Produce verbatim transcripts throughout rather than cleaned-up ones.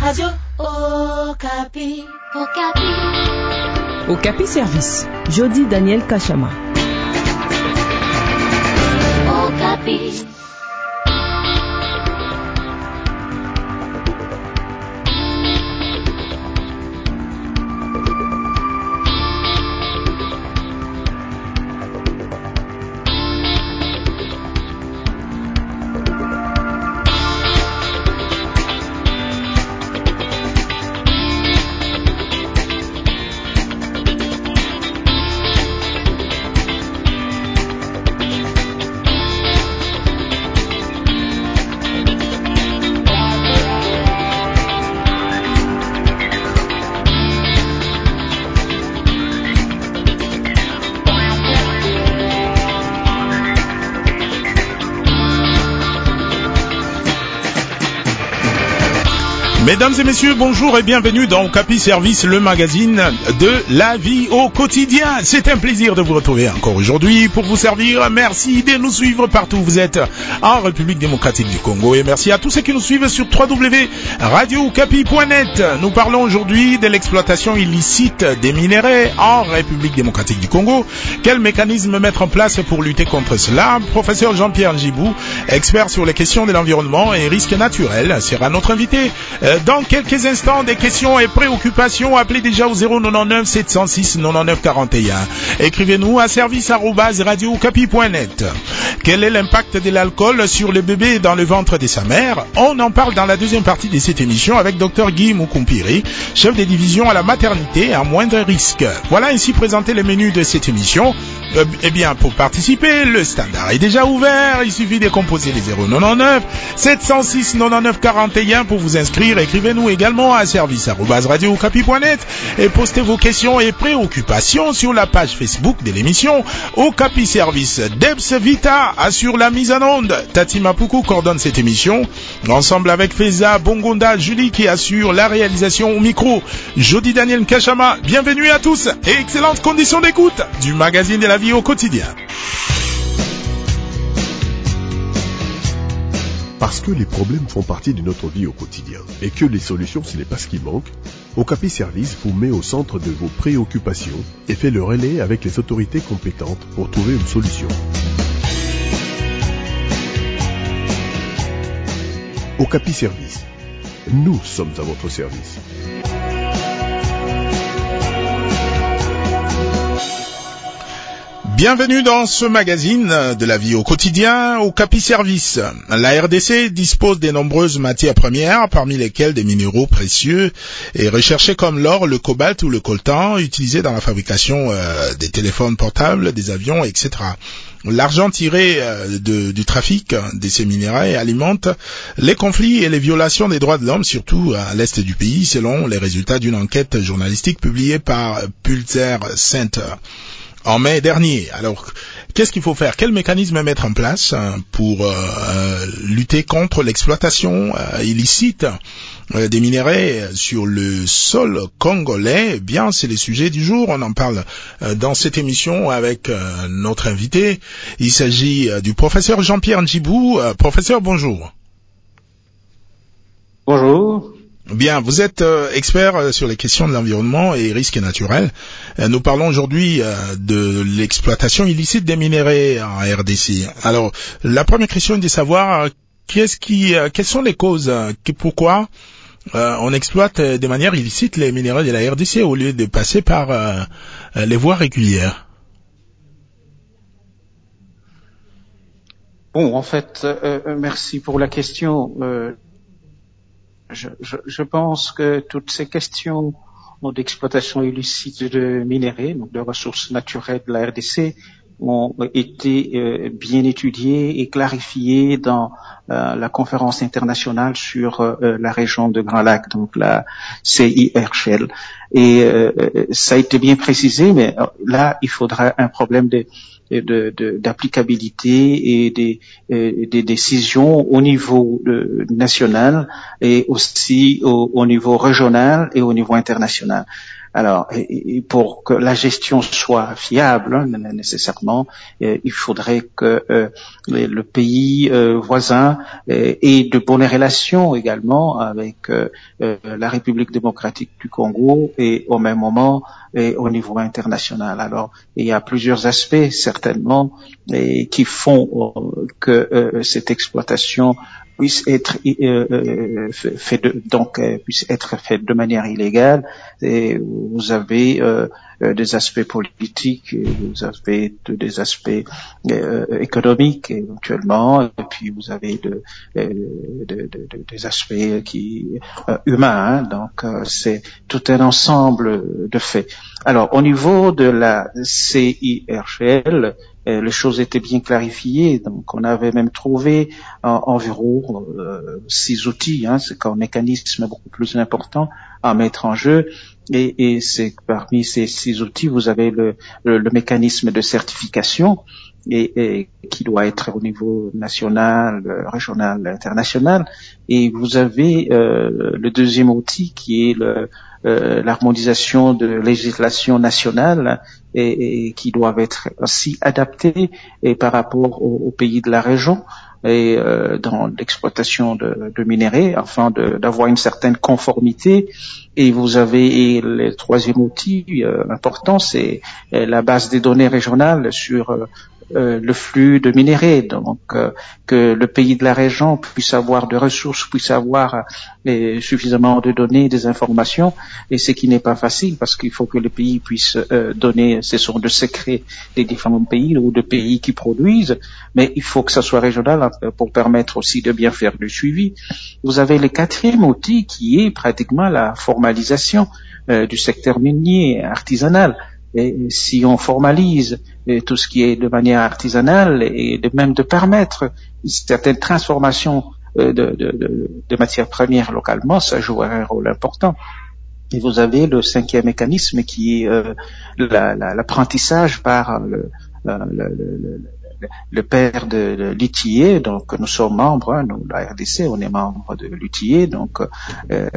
Radio Okapi. Okapi. Okapi Service. Jody Daniel Kachama. Okapi. Mesdames et messieurs, bonjour et bienvenue dans Okapi Service, le magazine de la vie au quotidien. C'est un plaisir de vous retrouver encore aujourd'hui pour vous servir. Merci de nous suivre partout où vous êtes en République démocratique du Congo. Et merci à tous ceux qui nous suivent sur w w w point radio okapi point net. Nous parlons aujourd'hui de l'exploitation illicite des minerais en République démocratique du Congo. Quel mécanisme mettre en place pour lutter contre cela? Professeur Jean-Pierre Njibou, expert sur les questions de l'environnement et risques naturels, sera notre invité. Dans quelques instants, des questions et préoccupations, appelez déjà au zéro neuf sept zéro six quatre-vingt-dix-neuf quarante et un. Écrivez-nous à service arobase radio okapi point net. Quel est l'impact de l'alcool sur le bébé dans le ventre de sa mère? On en parle dans la deuxième partie de cette émission avec Dr Guy Mukumpiri, chef de division à la maternité à moindre risque. Voilà ainsi présenté le menu de cette émission. Euh, eh bien, pour participer, le standard est déjà ouvert. Il suffit de composer les zéro neuf sept zéro six quatre-vingt-dix-neuf quarante et un pour vous inscrire. Écrivez-nous également à service arobase radio okapi point net et postez vos questions et préoccupations sur la page Facebook de l'émission Okapi Service. Debs Vita assure la mise en onde. Tati Mapuku coordonne cette émission. Ensemble avec Feza Bongonda Julie qui assure la réalisation au micro. Jody Daniel Kachama, bienvenue à tous et excellentes conditions d'écoute du magazine de la vie au quotidien. Parce que les problèmes font partie de notre vie au quotidien et que les solutions ce n'est pas ce qui manque, Okapi Service vous met au centre de vos préoccupations et fait le relais avec les autorités compétentes pour trouver une solution. Okapi Service. Nous sommes à votre service. Bienvenue dans ce magazine de la vie au quotidien, Okapi Service. La R D C dispose de nombreuses matières premières, parmi lesquelles des minéraux précieux et recherchés comme l'or, le cobalt ou le coltan, utilisés dans la fabrication euh, des téléphones portables, des avions, et cetera. L'argent tiré euh, de, du trafic de ces minéraux alimente les conflits et les violations des droits de l'homme, surtout à l'est du pays, selon les résultats d'une enquête journalistique publiée par Pulitzer Center en mai dernier. Alors, qu'est-ce qu'il faut faire? Quel mécanisme mettre en place pour euh, lutter contre l'exploitation euh, illicite euh, des minéraux sur le sol congolais? Eh bien, c'est le sujet du jour. On en parle euh, dans cette émission avec euh, notre invité. Il s'agit euh, du professeur Jean-Pierre Njibou. Euh, professeur, bonjour. Bonjour. Bien, vous êtes euh, expert euh, sur les questions de l'environnement et risques naturels. Euh, nous parlons aujourd'hui euh, de l'exploitation illicite des minerais en R D C. Alors, la première question est de savoir euh, qu'est-ce qui, euh, quelles sont les causes, euh, que, pourquoi euh, on exploite euh, de manière illicite les minerais de la R D C au lieu de passer par euh, euh, les voies régulières. Bon, en fait, euh, merci pour la question. Euh, Je, je, je pense que toutes ces questions d'exploitation illicite de minerais, donc de ressources naturelles de la R D C, ont été euh, bien étudiées et clarifiées dans euh, la conférence internationale sur euh, la région de Grand Lac, donc la C I R G L. Et euh, ça a été bien précisé, mais là, il faudra un problème de De, de, d'applicabilité et des, euh, des décisions au niveau de, national et aussi au, au niveau régional et au niveau international. Alors, et, et pour que la gestion soit fiable, hein, nécessairement, euh, il faudrait que euh, le pays euh, voisin euh, ait de bonnes relations également avec euh, euh, la République démocratique du Congo et au même moment et au niveau international. Alors, il y a plusieurs aspects certainement et qui font euh, que euh, cette exploitation puisse être euh, fait de, donc euh, puisse être faite de manière illégale. Et vous avez euh, des aspects politiques, vous avez de, des aspects euh, économiques éventuellement, et puis vous avez de, de, de, de, des aspects qui euh, humains. Hein, donc euh, c'est tout un ensemble de faits. Alors au niveau de la C I R G L, euh, les choses étaient bien clarifiées. Donc on avait même trouvé euh, environ euh, six outils. Hein, c'est un mécanisme beaucoup plus important à mettre en jeu. Et, et c'est parmi ces six outils, vous avez le, le, le mécanisme de certification et, et qui doit être au niveau national, régional, international. Et vous avez euh, le deuxième outil qui est le, euh, l'harmonisation de législation nationale et, et qui doivent être aussi adaptées et par rapport aux, aux pays de la région et euh, dans l'exploitation de, de minerais afin de, d'avoir une certaine conformité. Et vous avez le troisième outil euh, important, c'est euh, la base des données régionales sur euh, euh, le flux de minerais, donc euh, que le pays de la région puisse avoir de ressources, puisse avoir euh, suffisamment de données, des informations, et ce qui n'est pas facile parce qu'il faut que le pays puisse euh, donner, ce sont de secrets des différents pays ou de pays qui produisent, mais il faut que ça soit régional pour permettre aussi de bien faire le suivi. Vous avez le quatrième outil qui est pratiquement la formalisation euh, du secteur minier artisanal. Et si on formalise euh, tout ce qui est de manière artisanale et de même de permettre certaines transformations euh, de, de, de, de matières premières localement, ça joue un rôle important. Et vous avez le cinquième mécanisme qui est euh, la, la, l'apprentissage par le, le, le, le le père de, de l'U T I A, donc nous sommes membres, hein, nous, la R D C, on est membre de l'U T I A, donc euh,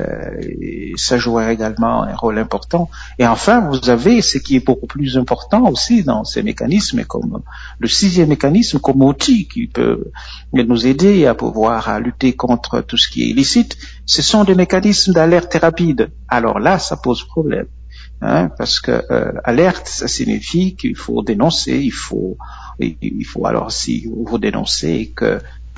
ça jouera également un rôle important. Et enfin, vous avez ce qui est beaucoup plus important aussi dans ces mécanismes, comme le sixième mécanisme, comme outil qui peut nous aider à pouvoir à lutter contre tout ce qui est illicite, ce sont des mécanismes d'alerte rapide. Alors là, ça pose problème. Hein, parce que euh, alerte, ça signifie qu'il faut dénoncer, il faut, il faut alors si vous dénoncez que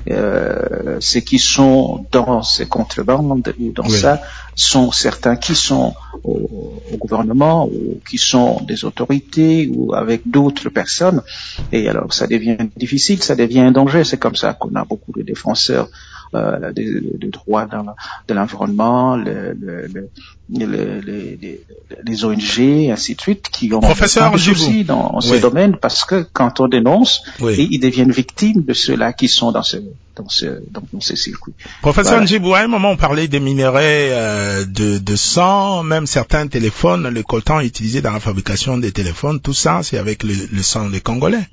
euh, ceux qui sont dans ces contrebandes ou dans oui. ça sont certains qui sont au, au gouvernement ou qui sont des autorités ou avec d'autres personnes, et alors ça devient difficile, ça devient un danger. C'est comme ça qu'on a beaucoup de défenseurs Euh, des, des droits dans la, de l'environnement, le, le, le, le, les, les O N G, ainsi de suite, qui ont Professeur des soucis dans oui. ces domaines, parce que quand on dénonce, oui. ils deviennent victimes de ceux-là qui sont dans ce dans ce dans, dans ces circuits. Professeur voilà. Njibou, à un moment on parlait des minerais euh, de, de sang, même certains téléphones, le coltan utilisé dans la fabrication des téléphones, tout ça, c'est avec le, le sang des Congolais.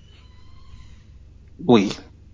Oui.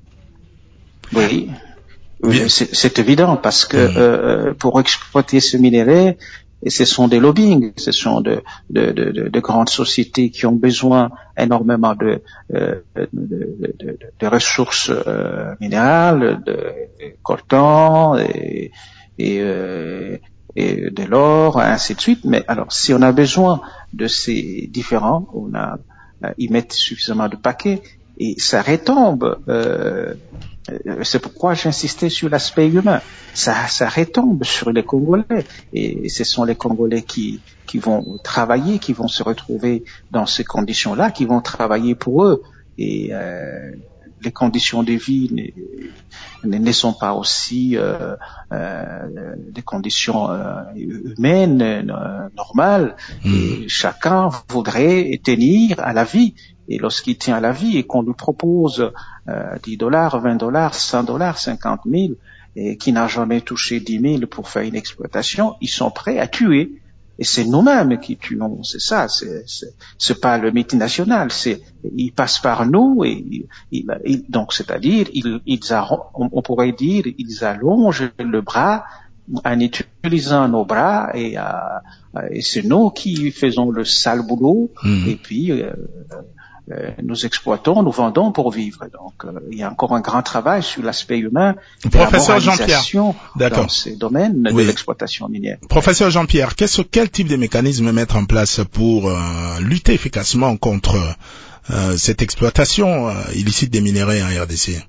Oui. Oui, c'est, c'est évident parce que mmh. euh, pour exploiter ce minerai, et ce sont des lobbying, ce sont de, de, de, de grandes sociétés qui ont besoin énormément de, euh, de, de, de, de ressources euh, minérales, de, de coltan et, et, euh, et de l'or, ainsi de suite. Mais alors, si on a besoin de ces différents, on a ils mettent suffisamment de paquets et ça retombe. Euh, C'est pourquoi j'insistais sur l'aspect humain. Ça, ça retombe sur les Congolais. Et ce sont les Congolais qui, qui vont travailler, qui vont se retrouver dans ces conditions-là, qui vont travailler pour eux. Et euh, les conditions de vie ne, ne sont pas aussi euh, euh, des conditions euh, humaines, euh, normales. Mmh. Et chacun voudrait tenir à la vie. Et lorsqu'il tient à la vie et qu'on lui propose euh, dix dollars, vingt dollars, cent dollars, cinquante mille, et qui n'a jamais touché dix mille pour faire une exploitation, ils sont prêts à tuer. Et c'est nous-mêmes qui tuons, c'est ça, c'est, c'est, c'est pas le multinational, c'est, ils passent par nous et, ils, ils, donc, c'est-à-dire, ils, ils arront, on, on pourrait dire, ils allongent le bras en utilisant nos bras et, euh, et c'est nous qui faisons le sale boulot mmh. et puis euh, euh, nous exploitons, nous vendons pour vivre. Donc euh, il y a encore un grand travail sur l'aspect humain, Professeur Jean-Pierre, d'accord, dans ces domaines oui. de l'exploitation minière. Professeur Jean-Pierre, qu'est-ce, quel type de mécanisme mettre en place pour euh, lutter efficacement contre euh, cette exploitation euh, illicite des minerais en R D C?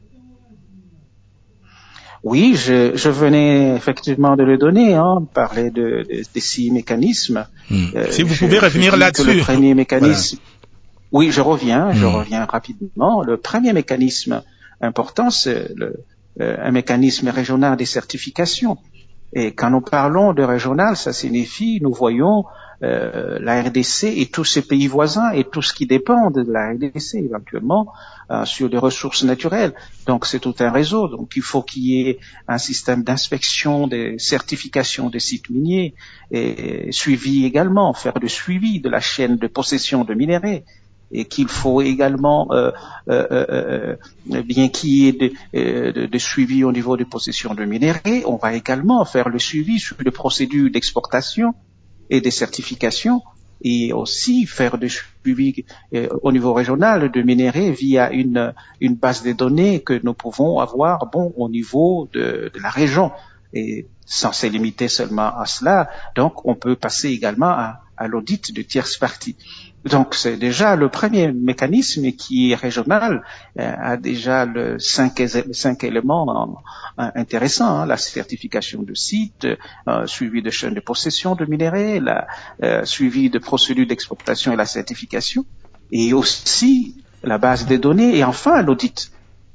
Oui, je, je venais effectivement de le donner, hein, parler de, de, de six mécanismes. Mmh. Euh, si vous je, pouvez revenir là-dessus. Le premier mécanisme. Voilà. Oui, je reviens, je mmh. reviens rapidement. Le premier mécanisme important, c'est le, euh, un mécanisme régional des certifications. Et quand nous parlons de régional, ça signifie, nous voyons euh, la R D C et tous ses pays voisins et tout ce qui dépend de la R D C éventuellement euh, sur les ressources naturelles. Donc c'est tout un réseau. Donc il faut qu'il y ait un système d'inspection, des certifications des sites miniers et, et suivi également, faire le suivi de la chaîne de possession de minerais. Et qu'il faut également, euh, euh, euh, bien qu'il y ait de, de, de suivi au niveau de possession de minerais, on va également faire le suivi sur les procédures d'exportation et des certifications et aussi faire du suivi euh, au niveau régional de minerais via une, une base de données que nous pouvons avoir bon au niveau de, de la région et sans se limiter seulement à cela. Donc on peut passer également à, à l'audit de tierces parties. Donc c'est déjà le premier mécanisme qui est régional, euh, a déjà le cinq, cinq éléments euh, intéressants, hein, la certification de site, euh, suivi de chaîne de possession de minerais, la euh, suivi de procédures d'exploitation et la certification, et aussi la base des données et enfin l'audit.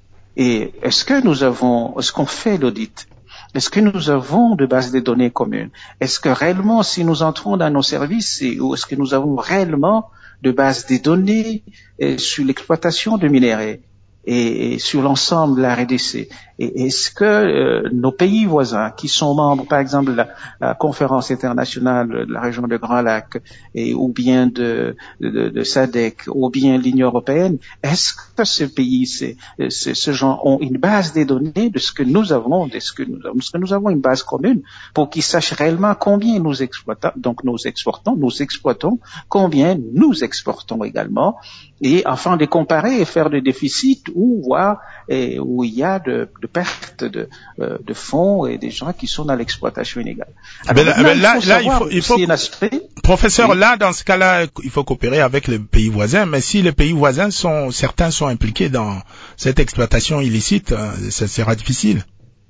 Et est-ce que nous avons, est-ce qu'on fait l'audit? Est-ce que nous avons de bases de données communes? Est-ce que réellement, si nous entrons dans nos services, ou est-ce que nous avons réellement de bases de données euh, sur l'exploitation de minerais et, et sur l'ensemble de la R D C? Et est-ce que euh, nos pays voisins, qui sont membres, par exemple, de la, la conférence internationale de la région de Grand Lac, et ou bien de, de, de S A D C, ou bien l'Union européenne, est-ce que ces pays, ces, ces, ces gens ont une base de données de ce que nous avons, de ce que nous avons, ce que nous avons une base commune pour qu'ils sachent réellement combien nous exploitons, donc nous exportons, nous exploitons, combien nous exportons également, et enfin de comparer et faire des déficits ou voir et, où il y a de, de pertes de, euh, de fonds et des gens qui sont dans l'exploitation illégale. Alors, là, là, là, là, il faut, il faut aspect, professeur, oui. Là, dans ce cas-là, il faut coopérer avec les pays voisins, mais si les pays voisins sont, certains sont impliqués dans cette exploitation illicite, ça sera difficile.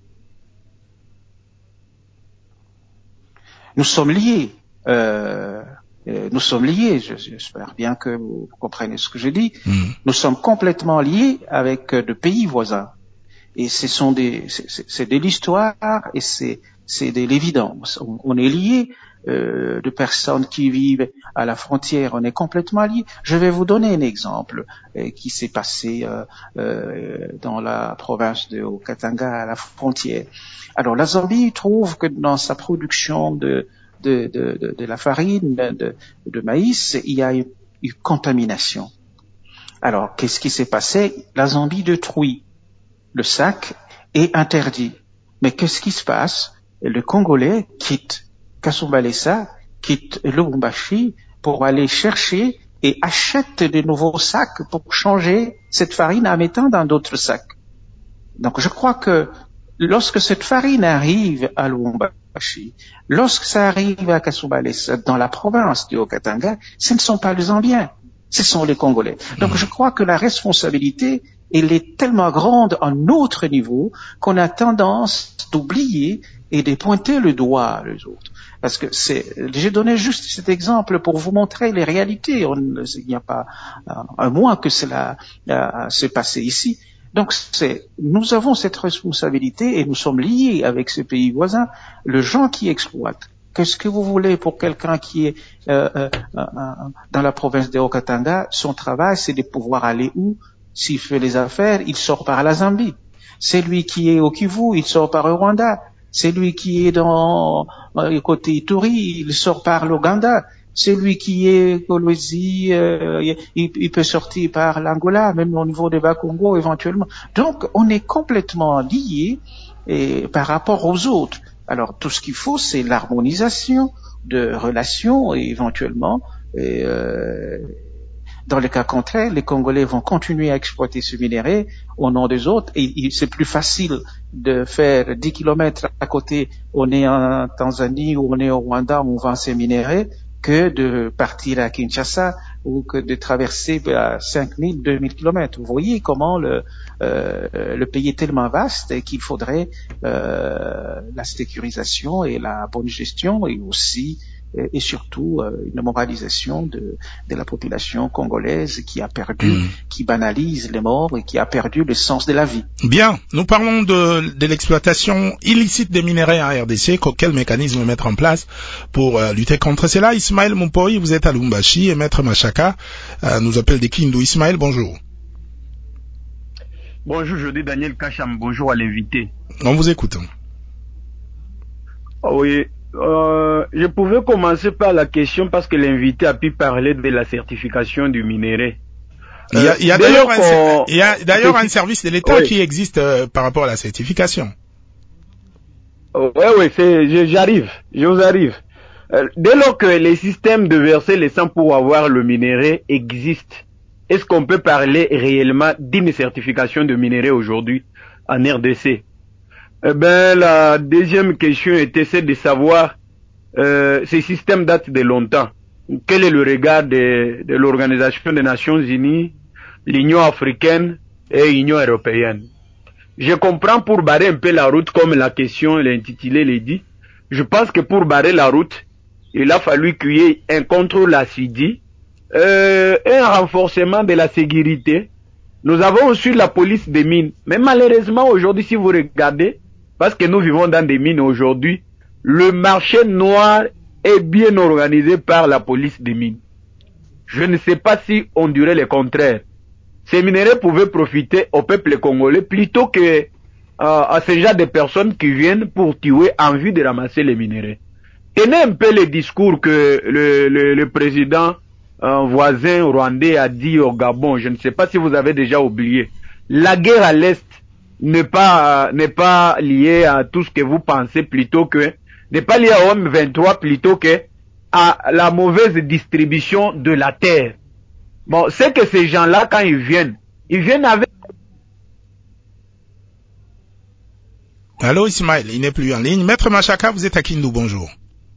Nous sommes liés. Euh, nous sommes liés. J'espère bien que vous comprenez ce que je dis. Mm. Nous sommes complètement liés avec de pays voisins. Et ce sont des, c'est, c'est de l'histoire et c'est, c'est de l'évidence. On, on est liés euh, de personnes qui vivent à la frontière. On est complètement liés. Je vais vous donner un exemple euh, qui s'est passé euh, euh, dans la province de Haut-Katanga à la frontière. Alors la Zambie trouve que dans sa production de de, de, de, de la farine de, de maïs, il y a une, une contamination. Alors qu'est-ce qui s'est passé? La Zambie détruit le sac est interdit. Mais qu'est-ce qui se passe? Le Congolais quitte Kasumbalesa, quitte Lubumbashi pour aller chercher et achète de nouveaux sacs pour changer cette farine en mettant dans d'autres sacs. Donc je crois que lorsque cette farine arrive à Lubumbashi, lorsque ça arrive à Kasumbalesa, dans la province du Haut-Katanga, ce ne sont pas les Zambiens, ce sont les Congolais. Donc je crois que la responsabilité elle est tellement grande à notre niveau qu'on a tendance d'oublier et de pointer le doigt les autres. Parce que c'est, j'ai donné juste cet exemple pour vous montrer les réalités. On, il n'y a pas un mois que cela uh, s'est passé ici. Donc c'est, nous avons cette responsabilité et nous sommes liés avec ces pays voisins. Le gens qui exploitent. Qu'est-ce que vous voulez pour quelqu'un qui est euh, euh, euh, dans la province de Haut-Katanga? Son travail, c'est de pouvoir aller où? S'il fait les affaires, il sort par la Zambie. C'est lui qui est au Kivu, il sort par le Rwanda. C'est lui qui est dans le côté Ituri, il sort par l'Ouganda. C'est lui qui est Kolwezi, euh, il, il peut sortir par l'Angola, même au niveau de Bakongo éventuellement. Donc, on est complètement liés et, par rapport aux autres. Alors tout ce qu'il faut, c'est l'harmonisation de relations et éventuellement, et, euh, dans le cas contraire, les Congolais vont continuer à exploiter ce minerai au nom des autres et, et c'est plus facile de faire dix kilomètres à côté, on est en Tanzanie ou on est au Rwanda où on vend ces minéraux, que de partir à Kinshasa ou que de traverser à cinq mille, deux mille kilomètres. Vous voyez comment le, euh, le pays est tellement vaste et qu'il faudrait euh, la sécurisation et la bonne gestion et aussi et surtout euh, une moralisation de, de la population congolaise qui a perdu, mmh. qui banalise les morts et qui a perdu le sens de la vie. Bien, nous parlons de, de l'exploitation illicite des minerais en R D C. Quel mécanisme mettre en place pour euh, lutter contre cela? Ismaël Moupoi, vous êtes à Lubumbashi et Maître Machaka euh, nous appelle des Kindu. Ismaël, bonjour. Bonjour, je dis Daniel Kacham, bonjour à l'invité. On vous écoute. Oh oui. Euh, je pouvais commencer par la question parce que l'invité a pu parler de la certification du minerai. Euh, il y a, il y a d'ailleurs un, il y a d'ailleurs un service de l'État oui. qui existe euh, par rapport à la certification. Oui, oui, c'est, j'arrive, je vous arrive. Euh, dès lors que les systèmes de verser les sangs pour avoir le minerai existent, est-ce qu'on peut parler réellement d'une certification de minerai aujourd'hui en R D C? Eh ben, la deuxième question était celle de savoir, euh, ces systèmes datent de longtemps. Quel est le regard de, de l'Organisation des Nations Unies, l'Union africaine et l'Union européenne? Je comprends pour barrer un peu la route, comme la question, l'intitulé l'a dit. Je pense que pour barrer la route, il a fallu qu'il y ait un contrôle assidu, euh, un renforcement de la sécurité. Nous avons aussi la police des mines. Mais malheureusement, aujourd'hui, si vous regardez, parce que nous vivons dans des mines aujourd'hui, le marché noir est bien organisé par la police des mines. Je ne sais pas si on dirait le contraire. Ces minerais pouvaient profiter au peuple congolais plutôt que euh, à ce genre de personnes qui viennent pour tuer en vue de ramasser les minerais. Tenez un peu le discours que le, le, le président euh, voisin rwandais a dit au Gabon. Je ne sais pas si vous avez déjà oublié. La guerre à l'Est n'est pas, n'est pas lié à tout ce que vous pensez plutôt que, n'est pas lié à M vingt-trois plutôt que à la mauvaise distribution de la terre. Bon, c'est que ces gens-là, quand ils viennent, ils viennent avec... Allô Ismaël, il n'est plus en ligne. Maître Machaka, vous êtes à Kindu, bonjour.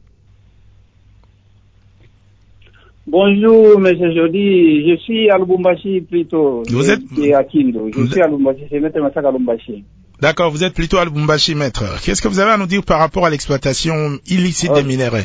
Bonjour, monsieur Jody. Je suis à Lubumbashi plutôt. Vous êtes à Kindu. Je suis à Lubumbashi. C'est Maître Machaka à Lubumbashi. D'accord, vous êtes plutôt à Lubumbashi, maître. Qu'est-ce que vous avez à nous dire par rapport à l'exploitation illicite okay. des minerais?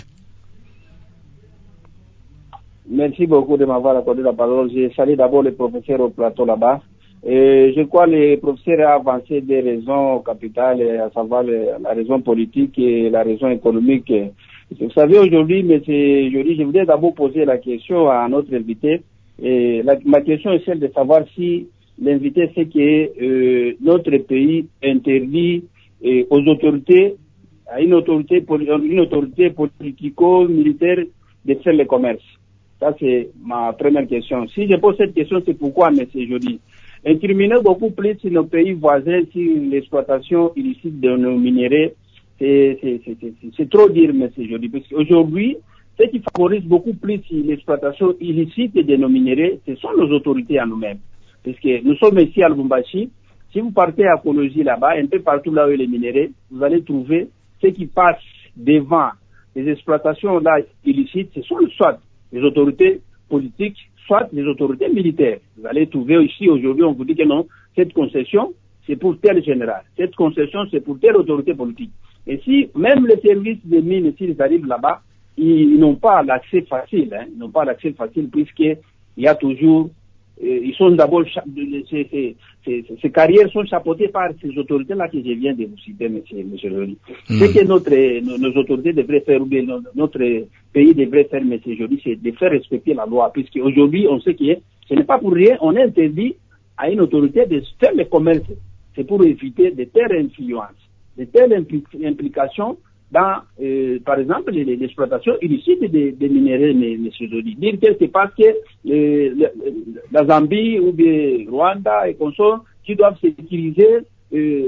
Merci beaucoup de m'avoir accordé la parole. Je salue d'abord le professeur au plateau là-bas. Et je crois que le professeur a avancé des raisons capitales, à savoir la raison politique et la raison économique. Vous savez, aujourd'hui, monsieur Joly, je voudrais d'abord poser la question à notre invité. Et la, ma question est celle de savoir si l'invité sait que euh, notre pays interdit euh, aux autorités, à une autorité, une autorité politico-militaire de faire le commerce. Ça, c'est ma première question. Si je pose cette question, c'est pourquoi, monsieur Joly, incriminer beaucoup plus nos pays voisins sur l'exploitation illicite de nos minéraux, c'est, c'est, c'est, c'est, c'est trop dire, monsieur Joly. Parce qu'aujourd'hui, ce qui favorise beaucoup plus l'exploitation illicite de nos minéraux, ce sont nos autorités à nous-mêmes. Parce que nous sommes ici à Lubumbashi. Si vous partez à Kologie là-bas, un peu partout là où il y a les minéraux, vous allez trouver ce qui passe devant les exploitations là illicites, ce sont soit les autorités politiques, soit les autorités militaires. Vous allez trouver ici, aujourd'hui, on vous dit que non, cette concession, c'est pour tel général. Cette concession, c'est pour telle autorité politique. Et si, même les services des mines, s'ils arrivent là-bas, ils, ils n'ont pas l'accès facile, hein, ils n'ont pas l'accès facile puisqu'il y a toujours, euh, ils sont d'abord, ces, ces, ces, ces carrières sont chapeautées par ces autorités-là que je viens de vous citer, monsieur, monsieur Joly. Mmh. Ce que notre, nos, nos autorités devraient faire, ou bien notre pays devrait faire, monsieur Joly, c'est de faire respecter la loi, puisqu'aujourd'hui, on sait que ce n'est pas pour rien, on interdit à une autorité de faire le commerce. C'est pour éviter de telles influences, de telles impli implications dans, euh, par exemple, l'exploitation illicite des, des minéraux, monsieur Joly. Dire que c'est parce que euh, la Zambie ou bien Rwanda et consorts qui doivent sécuriser euh,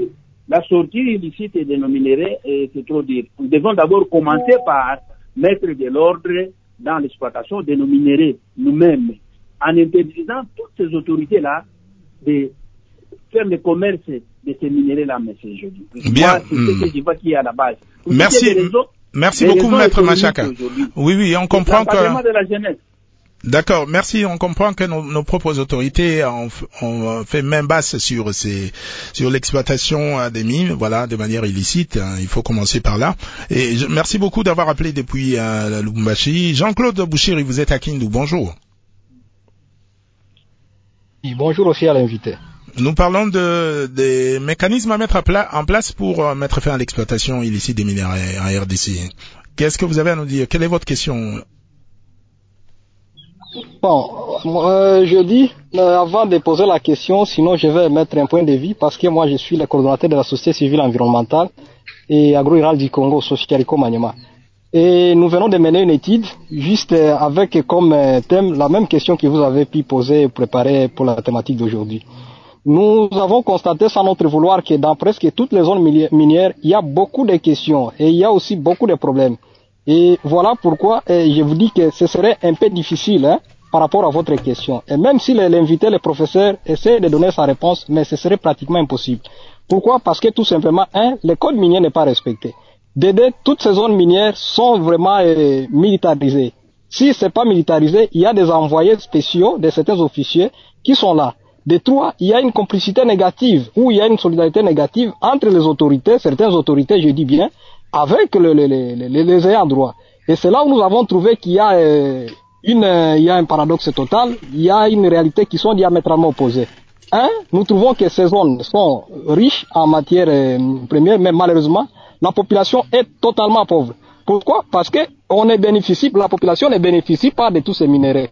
La sortie illicite de nos minéraux, c'est trop dire. Nous devons d'abord commencer par mettre de l'ordre dans l'exploitation de nos minéraux nous-mêmes, en interdisant toutes ces autorités-là de faire le commerce de ces minéraux-là, monsieur Jody. Bien. Moi, c'est ce que je vois qui est à la base. Vous Merci. Raisons, Merci beaucoup, Maître Machaka. Oui, oui, on comprend que... de la jeunesse. D'accord, merci. On comprend que nos, nos propres autorités ont, ont fait main basse sur ces, sur l'exploitation des mines, voilà, de manière illicite. Hein, il faut commencer par là. Et je, merci beaucoup d'avoir appelé depuis euh, Lubumbashi. Jean-Claude Bouchiri, vous êtes à Kindu. Bonjour. Oui, bonjour aussi à l'invité. Nous parlons de des mécanismes à mettre à pla, en place pour euh, mettre fin à l'exploitation illicite des minerais en R D C. Qu'est-ce que vous avez à nous dire? Quelle est votre question? Bon, euh, je dis, euh, avant de poser la question, sinon je vais mettre un point de vue, parce que moi je suis le coordonnateur de la société civile environnementale et agro-rural du Congo, Sochikariko Maniema. Et nous venons de mener une étude, juste euh, avec comme euh, thème la même question que vous avez pu poser et préparer pour la thématique d'aujourd'hui. Nous avons constaté sans notre vouloir que dans presque toutes les zones minières, il y a beaucoup de questions et il y a aussi beaucoup de problèmes. Et voilà pourquoi eh, je vous dis que ce serait un peu difficile hein, par rapport à votre question. Et même si l'invité, le professeur, essaie de donner sa réponse, mais ce serait pratiquement impossible. Pourquoi? Parce que tout simplement, un, le code minier n'est pas respecté. De deux, toutes ces zones minières sont vraiment eh, militarisées. Si c'est pas militarisé, il y a des envoyés spéciaux de certains officiers qui sont là. De trois, il y a une complicité négative ou il y a une solidarité négative entre les autorités, certaines autorités, je dis bien, avec le, le, le, le, les ayants droit. Et c'est là où nous avons trouvé qu'il y a euh, une, euh, il y a un paradoxe total, il y a une réalité qui sont diamétralement opposées. Un, nous trouvons que ces zones sont riches en matières euh, premières, mais malheureusement, la population est totalement pauvre. Pourquoi? Parce que on ne bénéficie, la population ne bénéficie pas de tous ces minéraux.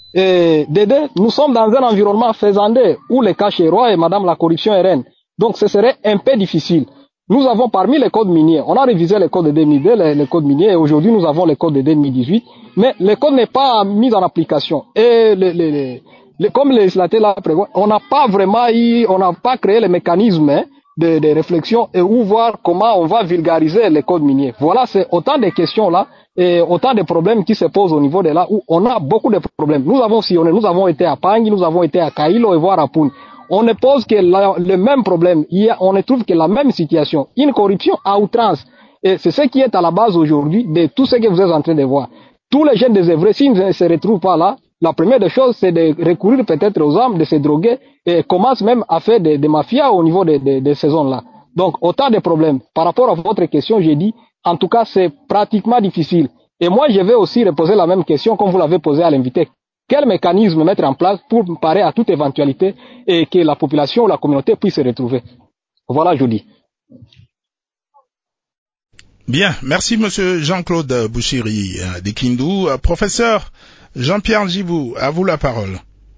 Et de deux, nous sommes dans un environnement faisandé où les cachets rois et madame la corruption est reine. Donc ce serait un peu difficile. Nous avons parmi les codes miniers, on a révisé les codes de deux mille deux, les, les codes miniers, et aujourd'hui nous avons les codes de deux mille dix-huit, mais le code n'est pas mis en application. Et le, le, le, le, comme le législateur l'a prévu, on n'a pas vraiment eu, on n'a pas créé les mécanismes hein, de, de réflexion et où voir comment on va vulgariser les codes miniers. Voilà, c'est autant de questions là et autant de problèmes qui se posent au niveau de là où on a beaucoup de problèmes. Nous avons sillonné, nous avons été à Pangi, nous avons été à Kailo et voire à Poun. On ne pose que la, le même problème, il y a, on ne trouve que la même situation, une corruption à outrance. Et c'est ce qui est à la base aujourd'hui de tout ce que vous êtes en train de voir. Tous les jeunes désœuvrés, s'ils ne se retrouvent pas là, la première des choses, c'est de recourir peut-être aux armes, de se droguer, et commence même à faire des, des mafias au niveau de, de, de ces zones-là. Donc, autant de problèmes. Par rapport à votre question, j'ai dit, en tout cas, c'est pratiquement difficile. Et moi, je vais aussi reposer la même question comme vous l'avez posée à l'invité. Quel mécanisme mettre en place pour parer à toute éventualité et que la population ou la communauté puisse se retrouver? Voilà, je dis. Bien, merci Monsieur Jean-Claude Bouchiri de Kindu. Professeur Jean-Pierre Djibou, à vous la parole.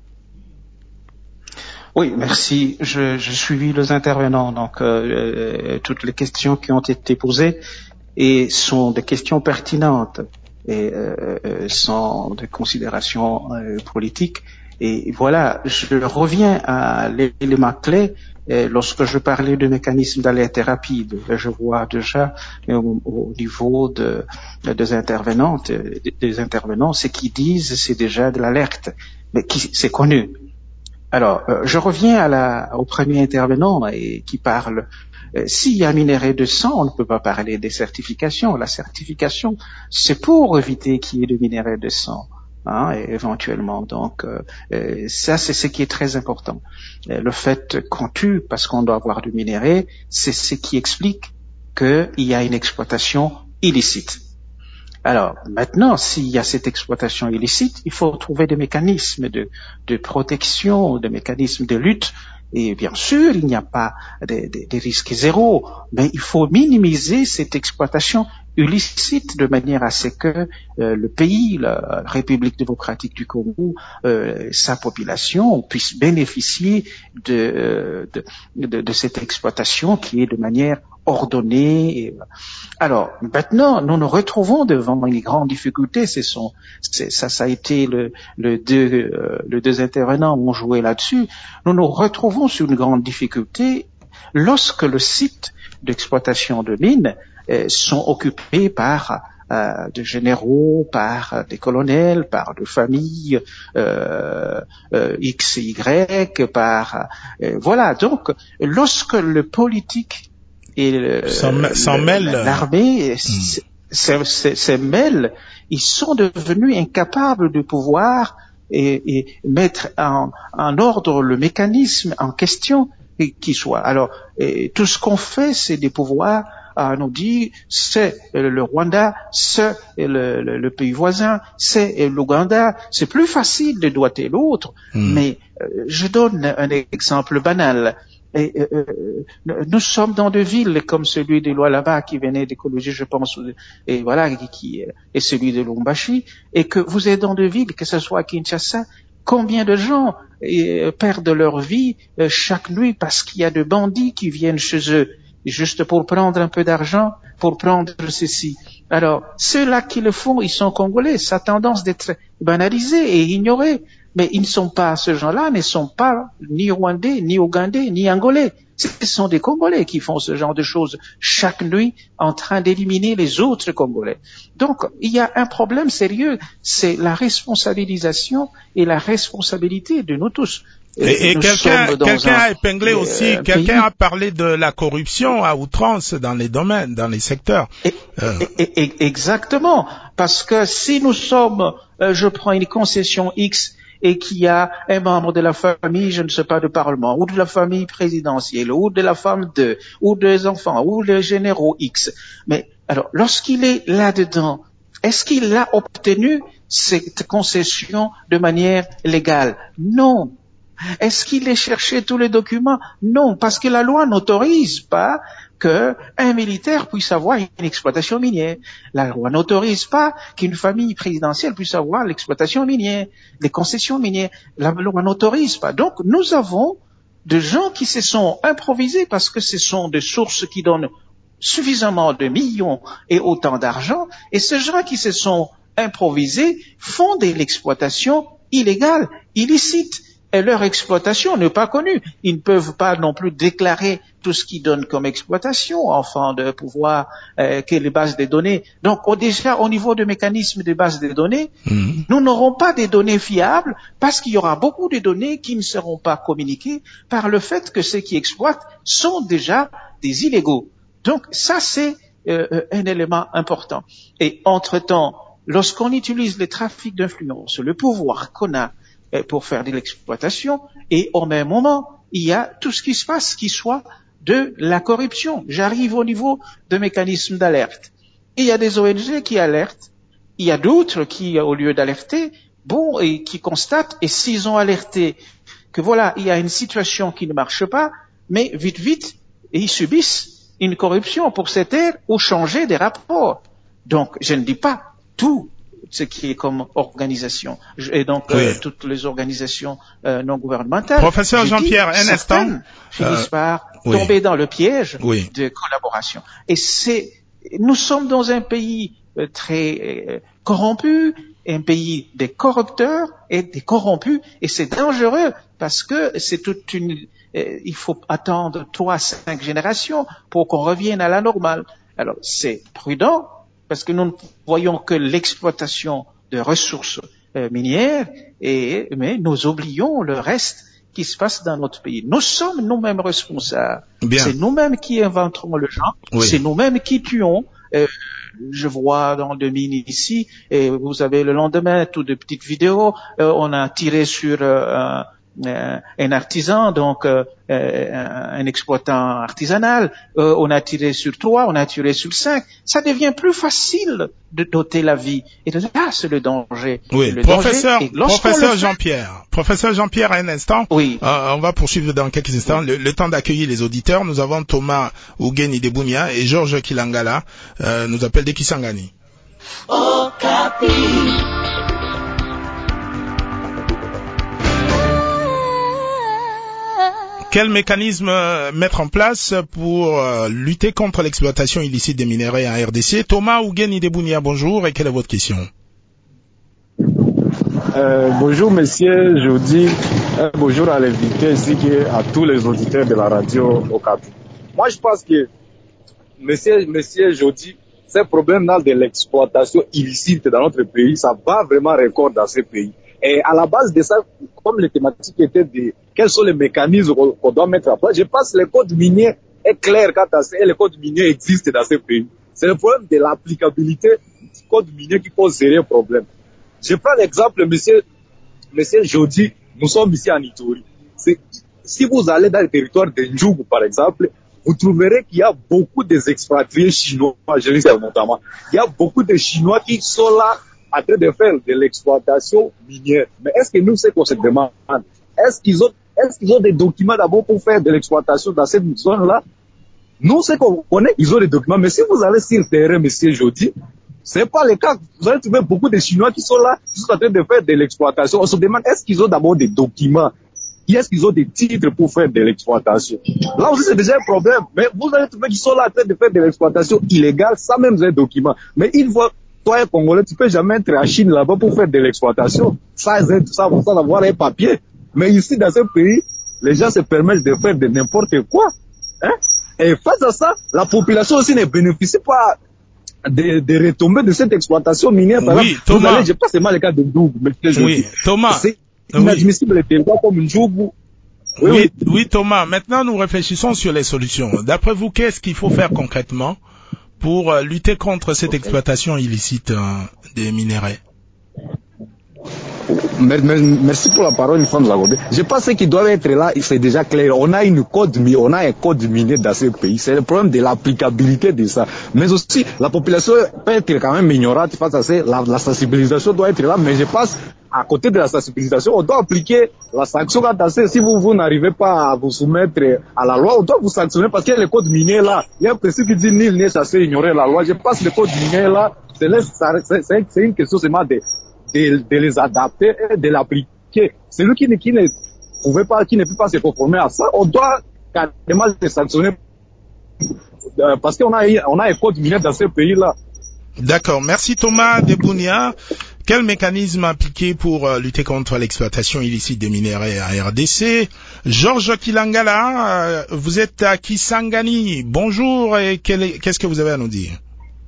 Oui, merci. Je, je suivis les intervenants, donc euh, toutes les questions qui ont été posées et sont des questions pertinentes. Et euh, sans de considérations euh, politiques. Et voilà, je reviens à l'élément clé. Et lorsque je parlais de mécanisme d'alerte rapide, je vois déjà au, au niveau de, de, des intervenantes, des intervenants, ce qu'ils disent, c'est déjà de l'alerte, mais qui c'est connu. Alors, euh, je reviens à la, au premier intervenant et qui parle. S'il y a minerai de sang, on ne peut pas parler des certifications. La certification, c'est pour éviter qu'il y ait de minerai de sang, hein, éventuellement. Donc, euh, ça, c'est ce qui est très important. Le fait qu'on tue parce qu'on doit avoir du minerai, c'est ce qui explique qu'il y a une exploitation illicite. Alors, maintenant, s'il y a cette exploitation illicite, il faut trouver des mécanismes de, de protection, des mécanismes de lutte. Et bien sûr, il n'y a pas de, de, de risque zéro, mais il faut minimiser cette exploitation illicite de manière à ce que euh, le pays, la République démocratique du Congo, euh, sa population puisse bénéficier de, de, de, de cette exploitation qui est de manière ordonnée. Et, alors maintenant, nous nous retrouvons devant une grande difficulté. Ce sont, c'est, ça, ça a été le, le deux, euh, le deux intervenants ont joué là-dessus. Nous nous retrouvons sur une grande difficulté lorsque le site d'exploitation de mines euh, sont occupés par euh, des généraux, par des colonels, par des familles euh, euh, X et Y, par euh, voilà. Donc, lorsque le politique et le, s'en mêle, l'armée se mêlent, ils sont devenus incapables de pouvoir et, et mettre en, en ordre le mécanisme en question qui soit. Alors, et, tout ce qu'on fait, c'est de pouvoir à nous dire c'est le Rwanda, c'est le, le, le pays voisin, c'est l'Ouganda. C'est plus facile de doiter l'autre, mmh. mais euh, je donne un exemple banal. Et, euh, nous sommes dans des villes comme celui de Lualaba qui venait d'écologie, je pense, et voilà, qui, qui est celui de Lubumbashi, et que vous êtes dans des villes, que ce soit à Kinshasa, combien de gens euh, perdent leur vie euh, chaque nuit parce qu'il y a des bandits qui viennent chez eux juste pour prendre un peu d'argent, pour prendre ceci. Alors, ceux-là qui le font, ils sont congolais. Ça a tendance d'être banalisé et ignoré. Mais ils ne sont pas, ces gens-là ne sont pas ni rwandais, ni ougandais, ni angolais. Ce sont des Congolais qui font ce genre de choses chaque nuit en train d'éliminer les autres Congolais. Donc, il y a un problème sérieux, c'est la responsabilisation et la responsabilité de nous tous. Et, et quelqu'un, quelqu'un a épinglé euh, aussi, quelqu'un pays. a parlé de la corruption à outrance dans les domaines, dans les secteurs. Et, euh. et, et, exactement, parce que si nous sommes, euh, je prends une concession X et qu'il y a un membre de la famille, je ne sais pas, du Parlement, ou de la famille présidentielle, ou de la femme de, ou des enfants, ou des généraux X. Mais alors, lorsqu'il est là-dedans, est-ce qu'il a obtenu cette concession de manière légale? Non. Est-ce qu'il ait cherché tous les documents? Non, parce que la loi n'autorise pas qu'un militaire puisse avoir une exploitation minière. La loi n'autorise pas qu'une famille présidentielle puisse avoir l'exploitation minière, les concessions minières. La loi n'autorise pas. Donc, nous avons des gens qui se sont improvisés parce que ce sont des sources qui donnent suffisamment de millions et autant d'argent. Et ces gens qui se sont improvisés font de l'exploitation illégale, illicite. Et leur exploitation n'est pas connue. Ils ne peuvent pas non plus déclarer tout ce qu'ils donnent comme exploitation, afin de pouvoir euh, que les bases de données. Donc, au, déjà, au niveau du mécanisme des bases de données, mmh. nous n'aurons pas des données fiables parce qu'il y aura beaucoup de données qui ne seront pas communiquées par le fait que ceux qui exploitent sont déjà des illégaux. Donc, ça, c'est euh, un élément important. Et entre-temps, lorsqu'on utilise les trafics d'influence, le pouvoir qu'on a pour faire de l'exploitation, et au même moment, il y a tout ce qui se passe qui soit de la corruption. J'arrive au niveau de mécanismes d'alerte. Il y a des O N G qui alertent, il y a d'autres qui, au lieu d'alerter, bon, et qui constatent, et s'ils ont alerté que voilà, il y a une situation qui ne marche pas, mais vite, vite, et ils subissent une corruption pour se taire ou changer des rapports. Donc, je ne dis pas tout ce qui est comme organisation. Et donc, oui. euh, toutes les organisations euh, non gouvernementales. Professeur Jean-Pierre, un instant. Finissent euh, par oui. tomber dans le piège oui. de collaboration. Et c'est, nous sommes dans un pays euh, très euh, corrompu, un pays des corrupteurs et des corrompus, et c'est dangereux parce que c'est toute une, euh, il faut attendre trois, cinq générations pour qu'on revienne à la normale. Alors, c'est prudent, parce que nous ne voyons que l'exploitation de ressources euh, minières, et, mais nous oublions le reste qui se passe dans notre pays. Nous sommes nous-mêmes responsables. Bien. C'est nous-mêmes qui inventerons le genre. Oui. C'est nous-mêmes qui tuons. Euh, je vois dans le mine ici, et vous avez le lendemain toutes de petites vidéos. Euh, on a tiré sur euh, un, un artisan, donc euh, un, un exploitant artisanal. Euh, on a tiré sur trois, on a tiré sur cinq. Ça devient plus facile de doter la vie. Et là, c'est le danger. Oui, le professeur, danger. professeur fait... Jean-Pierre. Professeur Jean-Pierre, un instant. Oui. Euh, on va poursuivre dans quelques instants. Oui. Le, le temps d'accueillir les auditeurs. Nous avons Thomas Ougeni Debounia et Georges Kilangala, euh, nous appellent des Kisangani. Oh, Capi. Quel mécanisme euh, mettre en place pour euh, lutter contre l'exploitation illicite des minerais en R D C? Thomas Ougeni Debounia, bonjour, et quelle est votre question? Euh, bonjour monsieur, je vous dis euh, bonjour à l'invité ainsi qu'à tous les auditeurs de la radio Okapi. Moi je pense que monsieur, monsieur Jody, ce problème-là de l'exploitation illicite dans notre pays, ça va vraiment record dans ce pays. Et à la base de ça, comme les thématiques étaient de quels sont les mécanismes qu'on doit mettre en place, je pense que le code minier est clair quant à ça et le code minier existe dans ce pays. C'est le problème de l'applicabilité du code minier qui pose sérieux problème. Je prends l'exemple, monsieur, monsieur Jody, nous sommes ici en Ituri. C'est, si vous allez dans le territoire de Ndjougou, par exemple, vous trouverez qu'il y a beaucoup d'expatriés chinois, je le sais notamment. Il y a beaucoup de Chinois qui sont là en train de faire de l'exploitation minière. Mais est-ce que nous, c'est qu'on se demande, est-ce qu'ils ont, est-ce qu'ils ont des documents d'abord pour faire de l'exploitation dans cette zone-là? Nous, c'est qu'on connaît, ils ont des documents. Mais si vous allez sur le terrain, monsieur Jody, c'est pas le cas. Vous allez trouver beaucoup de Chinois qui sont là, qui sont en train de faire de l'exploitation. On se demande, est-ce qu'ils ont d'abord des documents? Est-ce qu'ils ont des titres pour faire de l'exploitation? Là aussi, c'est déjà un problème. Mais vous allez trouver qu'ils sont là en train de faire de l'exploitation illégale sans même un document. Mais une fois, toi, un Congolais, tu peux jamais être à Chine là-bas pour faire de l'exploitation. Ça, ça, ça avoir un papier. Mais ici, dans ce pays, les gens se permettent de faire de n'importe quoi. Hein? Et face à ça, la population aussi ne bénéficie pas de, de retomber de cette exploitation minière. Par oui, exemple, Thomas. Vous allez, je pense seulement le cas de Ndjougou, mais je oui, dis. Thomas. C'est inadmissible, les territoires comme Ndjougou. Oui, oui, oui, Thomas. Maintenant, nous réfléchissons sur les solutions. D'après vous, qu'est-ce qu'il faut faire concrètement pour lutter contre cette exploitation illicite euh, des minerais? Merci pour la parole, une fois nous accorder. Je pense qu'ils doivent être là, c'est déjà clair. On a une code, on a un code minier dans ce pays. C'est le problème de l'applicabilité de ça. Mais aussi, la population peut être quand même ignorante face à ça. La, la sensibilisation doit être là, mais je pense, à côté de la sensibilisation, on doit appliquer la sanction quant à ça. Si vous, vous n'arrivez pas à vous soumettre à la loi, on doit vous sanctionner parce que le code minier là, il y a un principe qui dit nul n'est censé ignorer la loi. Je pense que le code minier là, c'est une question seulement de De, de les adapter et de l'appliquer. Celui qui ne, qui ne pouvait pas, qui ne peut pas se conformer à ça, on doit carrément les sanctionner euh, parce qu'on a, on a un code minier dans ce pays-là. D'accord. Merci Thomas Debounia. Quel mécanisme appliquer pour euh, lutter contre l'exploitation illicite des minerais à R D C? Georges Kilangala, euh, vous êtes à Kisangani. Bonjour et quel est, qu'est-ce que vous avez à nous dire?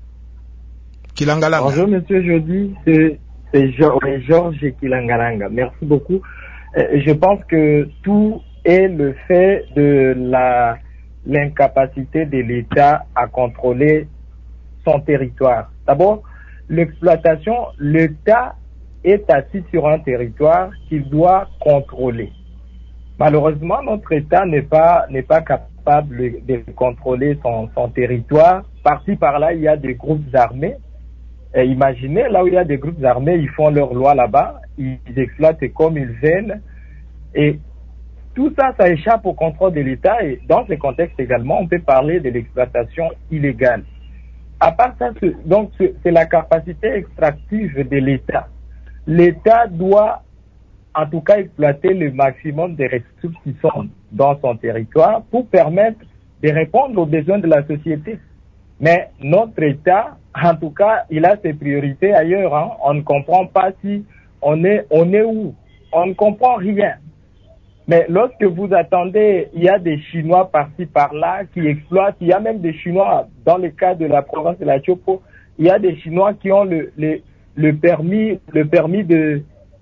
Kilangala. Bonjour monsieur Jody, c'est C'est Georges Kilangalanga. Merci beaucoup. Je pense que tout est le fait de la l'incapacité de l'État à contrôler son territoire. D'abord, l'exploitation, l'État est assis sur un territoire qu'il doit contrôler. Malheureusement, notre État n'est pas n'est pas capable de contrôler son, son territoire. Par-ci par-là, il y a des groupes armés. Et imaginez, là où il y a des groupes armés, ils font leur loi là-bas, ils exploitent comme ils veulent, et tout ça, ça échappe au contrôle de l'État, et dans ce contexte également, on peut parler de l'exploitation illégale. À part ça, donc c'est la capacité extractive de l'État. L'État doit, en tout cas, exploiter le maximum des ressources qui sont dans son territoire pour permettre de répondre aux besoins de la société. Mais notre État, en tout cas, il a ses priorités ailleurs. Hein. On ne comprend pas si on est, on est où. On ne comprend rien. Mais lorsque vous attendez, il y a des Chinois par-ci par-là qui exploitent. Il y a même des Chinois dans le cas de la province de la Chopo. Il y a des Chinois qui ont le, le, le permis, le permis de,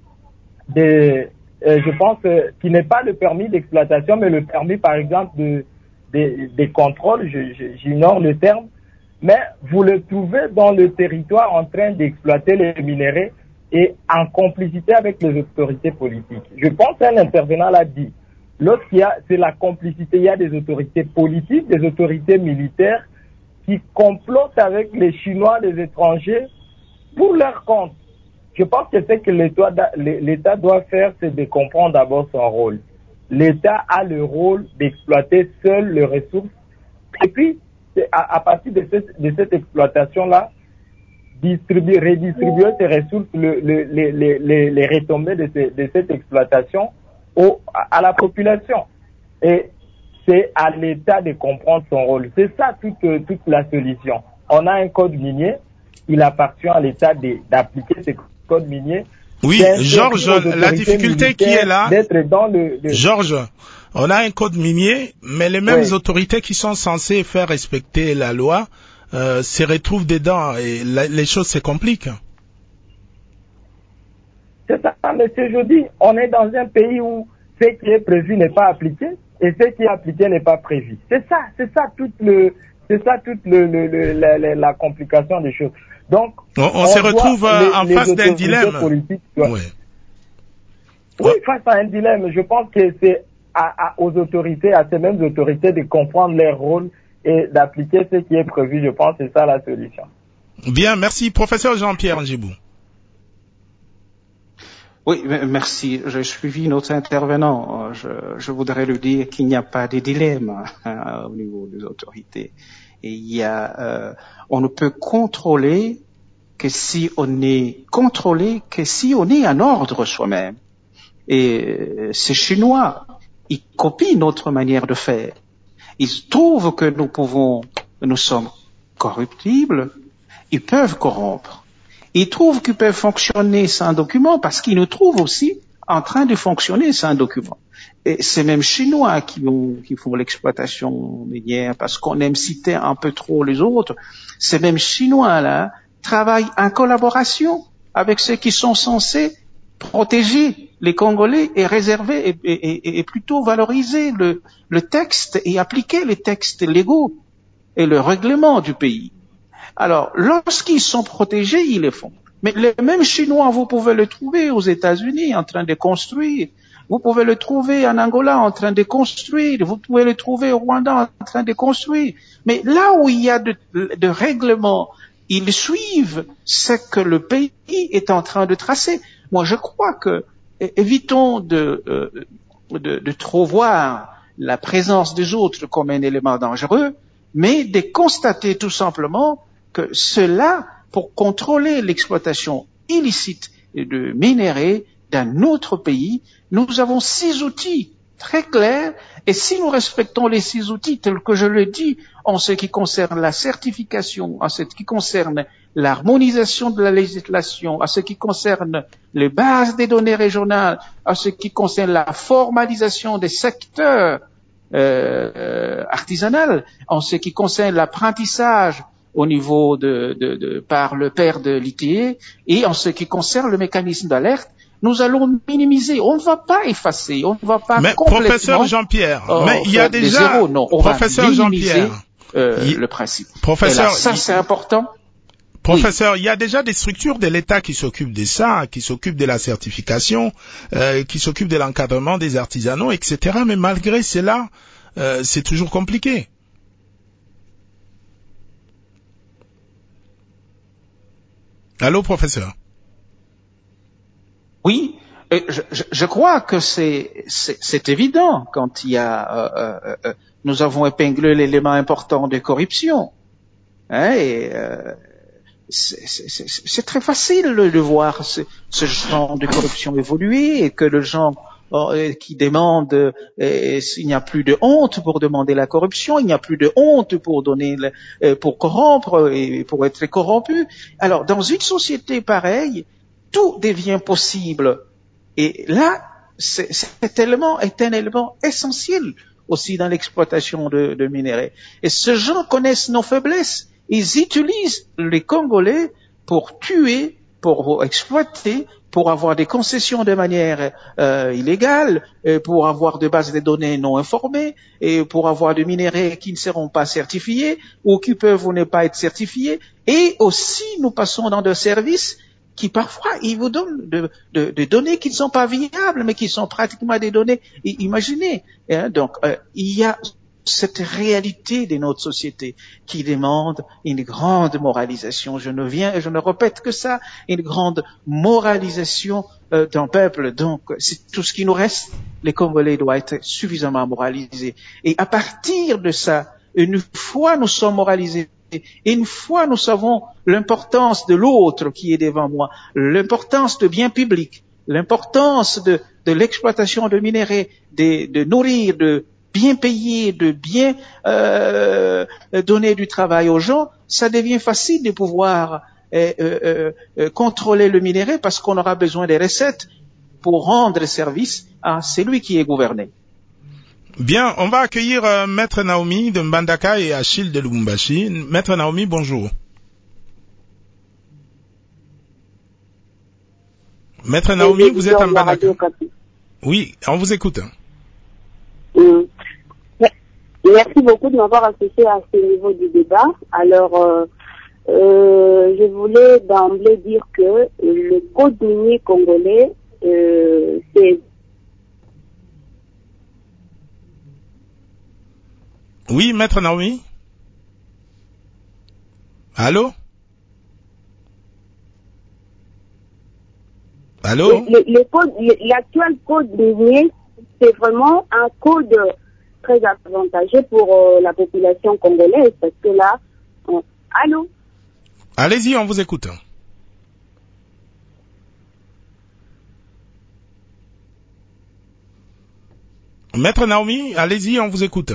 de euh, je pense, euh, qui n'est pas le permis d'exploitation, mais le permis, par exemple, de, de, de contrôle. Je, je, j'ignore le terme. Mais vous le trouvez dans le territoire en train d'exploiter les minéraux et en complicité avec les autorités politiques. Je pense qu'un intervenant l'a dit. Lorsqu'il y a, c'est la complicité, il y a des autorités politiques, des autorités militaires qui complotent avec les Chinois, les étrangers, pour leur compte. Je pense que c'est que l'État, l'État doit faire, c'est de comprendre d'abord son rôle. L'État a le rôle d'exploiter seul les ressources et puis, À, à partir de, ce, de cette exploitation-là, distribuer, redistribuer ces ressources, le, le, les, les, les retombées de, ce, de cette exploitation au, à, à la population. Et c'est à l'État de comprendre son rôle. C'est ça toute, toute la solution. On a un code minier, il appartient à l'État d'appliquer ce code minier, Oui, Georges, la difficulté qui est là, d'être dans le, le... Georges, on a un code minier, mais les mêmes oui. autorités qui sont censées faire respecter la loi euh, se retrouvent dedans et la, les choses se compliquent. C'est ça, monsieur Jody, on est dans un pays où ce qui est prévu n'est pas appliqué et ce qui est appliqué n'est pas prévu. C'est ça, c'est ça toute le, c'est ça toute le, le, le la, la, la complication des choses. Donc, on, on, on se retrouve les, en les face d'un dilemme. Doivent... Oui. oui, face à un dilemme. Je pense que c'est à, à, aux autorités, à ces mêmes autorités, de comprendre leur rôle et d'appliquer ce qui est prévu. Je pense que c'est ça la solution. Bien, merci, professeur Jean-Pierre Njibou. Oui, merci. J'ai suivi notre intervenant. Je, je voudrais lui dire qu'il n'y a pas de dilemme hein, au niveau des autorités. Et il y a, euh, on ne peut contrôler que si on est contrôlé, que si on est en ordre soi-même. Et ces Chinois, ils copient notre manière de faire. Ils trouvent que nous pouvons, nous sommes corruptibles. Ils peuvent corrompre. Ils trouvent qu'ils peuvent fonctionner sans document parce qu'ils nous trouvent aussi en train de fonctionner sans document. Et c'est même Chinois qui, ont, qui font l'exploitation minière parce qu'on aime citer un peu trop les autres. Ces mêmes Chinois-là travaillent en collaboration avec ceux qui sont censés protéger les Congolais et réserver et, et, et plutôt valoriser le, le texte et appliquer les textes légaux et le règlement du pays. Alors, lorsqu'ils sont protégés, ils le font. Mais les mêmes Chinois, vous pouvez le trouver aux États-Unis en train de construire. Vous pouvez le trouver en Angola en train de construire. Vous pouvez le trouver au Rwanda en train de construire. Mais là où il y a de, de règlements, ils suivent ce que le pays est en train de tracer. Moi, je crois que évitons de, euh, de, de trop voir la présence des autres comme un élément dangereux, mais de constater tout simplement que cela, pour contrôler l'exploitation illicite de minerais d'un autre pays, nous avons six outils très clairs, et si nous respectons les six outils tels que je le dis, en ce qui concerne la certification, en ce qui concerne l'harmonisation de la législation, en ce qui concerne les bases des données régionales, en ce qui concerne la formalisation des secteurs euh, artisanaux, en ce qui concerne l'apprentissage au niveau de, de, de par le père de l'I T E et en ce qui concerne le mécanisme d'alerte, nous allons minimiser. On ne va pas effacer, on ne va pas mais complètement. Professeur Jean-Pierre, euh, mais il y a déjà. Zéros, non, on professeur va minimiser Jean-Pierre, euh, il... le principe. Professeur, et là, ça il... c'est important. Professeur, oui. Il y a déjà des structures de l'État qui s'occupent de ça, qui s'occupent de la certification, euh, qui s'occupent de l'encadrement des artisanaux, et cetera. Mais malgré cela, euh, c'est toujours compliqué. Allô, professeur? Oui, je, je, je crois que c'est, c'est, c'est évident quand il y a, euh, euh, nous avons épinglé l'élément important de corruption. Hein, et, euh, c'est, c'est, c'est, c'est très facile de voir ce, ce genre de corruption évoluer et que le gens euh, qui demandent, euh, il n'y a plus de honte pour demander la corruption, il n'y a plus de honte pour donner, le, euh, pour corrompre et pour être corrompu. Alors, dans une société pareille, tout devient possible. Et là, c'est, cet élément est un élément essentiel aussi dans l'exploitation de, de minerais. Et ces gens connaissent nos faiblesses. Ils utilisent les Congolais pour tuer, pour exploiter, pour avoir des concessions de manière euh, illégale, pour avoir des bases de données non informées, et pour avoir des minerais qui ne seront pas certifiés ou qui peuvent ne pas être certifiés. Et aussi, nous passons dans des services qui parfois, ils vous donnent de, de, de données qui ne sont pas viables, mais qui sont pratiquement des données imaginées. Hein, donc, euh, il y a cette réalité de notre société qui demande une grande moralisation. Je ne viens et je ne répète que ça, une grande moralisation euh, d'un peuple. Donc, c'est tout ce qui nous reste. Les Congolais doivent être suffisamment moralisés. Et à partir de ça, une fois nous sommes moralisés, et une fois nous savons l'importance de l'autre qui est devant moi, l'importance de biens publics, l'importance de, de l'exploitation de minerais, de, de nourrir, de bien payer, de bien euh, donner du travail aux gens, ça devient facile de pouvoir euh, euh, euh, contrôler le minerai parce qu'on aura besoin des recettes pour rendre service à celui qui est gouverné. Bien, on va accueillir euh, Maître Naomi de Mbandaka et Achille de Lubumbashi. Maître Naomi, bonjour. Maître Naomi, vous êtes en Mbandaka. Oui, on vous écoute. Mmh. Merci beaucoup de m'avoir associé à ce niveau du débat. Alors, euh, euh, je voulais d'emblée dire que le code minier congolais, euh, c'est... Oui, Maître Naomi. Allô? Allô? Le, le code, l'actuel code minier, c'est vraiment un code très avantageux pour euh, la population congolaise parce que là, on... allô? Allez-y, on vous écoute. Maître Naomi, allez-y, on vous écoute.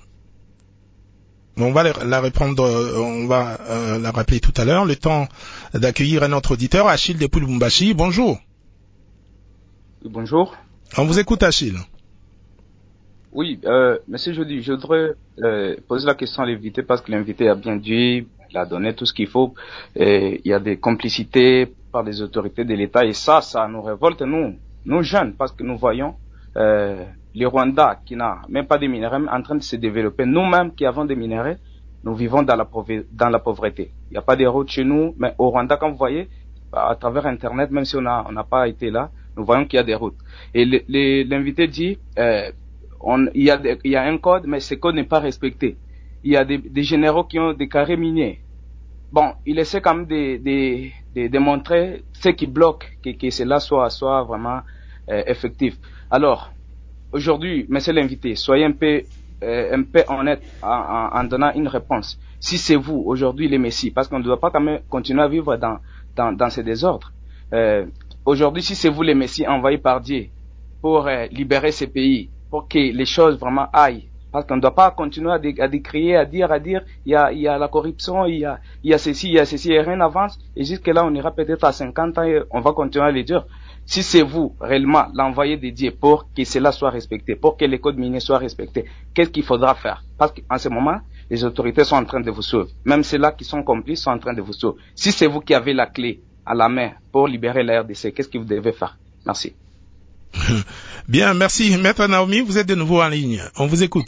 On va la répondre, on va euh, la rappeler tout à l'heure. Le temps d'accueillir un autre auditeur, Achille de Lubumbashi. Bonjour. Bonjour. On vous écoute, Achille. Oui, euh, monsieur Jody, je voudrais euh, poser la question à l'invité parce que l'invité a bien dit, il a donné tout ce qu'il faut. Et il y a des complicités par les autorités de l'État et ça, ça nous révolte, nous, nous jeunes, parce que nous voyons euh, le Rwanda qui n'a même pas de minerais en train de se développer. Nous-mêmes qui avons des minerais, nous vivons dans la, dans la pauvreté. Il n'y a pas de routes chez nous, mais au Rwanda, comme vous voyez, à travers Internet, même si on n'a on n'a pas été là, nous voyons qu'il y a des routes. Et le, le, l'invité dit... Euh, On, il, y a des, il y a un code, mais ce code n'est pas respecté. Il y a des, des généraux qui ont des carrés miniers. Bon, il essaie quand même de, de, de, de montrer ce qui bloque, que, que cela soit, soit vraiment euh, effectif. Alors, aujourd'hui, monsieur l'invité, soyez un peu, euh, un peu honnête en, en, en donnant une réponse. Si c'est vous, aujourd'hui, les messies, parce qu'on ne doit pas quand même continuer à vivre dans, dans, dans ces désordres. Euh, aujourd'hui, si c'est vous, les messies envoyés par Dieu pour euh, libérer ces pays, pour que les choses vraiment aillent. Parce qu'on ne doit pas continuer à, dé- à décrier, à dire, à dire, il y a, il y a la corruption, il y a, il y a ceci, il y a ceci, et rien n'avance. Et jusque là, on ira peut-être à cinquante ans et on va continuer à les dire. Si c'est vous, réellement, l'envoyé de Dieu pour que cela soit respecté, pour que les codes miniers soient respectés, qu'est-ce qu'il faudra faire? Parce qu'en ce moment, les autorités sont en train de vous sauver. Même ceux-là qui sont complices sont en train de vous sauver. Si c'est vous qui avez la clé à la main pour libérer la R D C, qu'est-ce que vous devez faire? Merci. Bien, merci. Maître Naomi, vous êtes de nouveau en ligne. On vous écoute.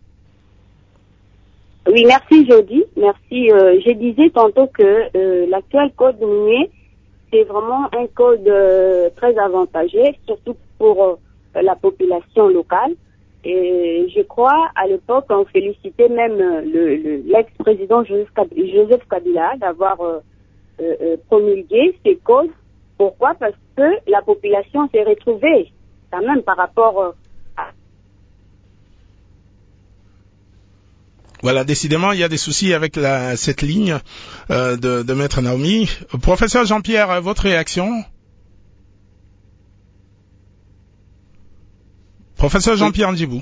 Oui, merci Jody. Merci. Euh, je disais tantôt que euh, l'actuel code minier, c'est vraiment un code euh, très avantageux, surtout pour euh, la population locale. Et je crois, à l'époque, on félicitait même le, le, l'ex-président Joseph Kabila, Joseph Kabila d'avoir euh, euh, promulgué ces codes. Pourquoi? Parce que la population s'est retrouvée quand même par rapport euh, à... Voilà, décidément, il y a des soucis avec la, cette ligne euh, de, de Maître Naomi. Professeur Jean-Pierre, votre réaction? Professeur Jean-Pierre Ndjibou.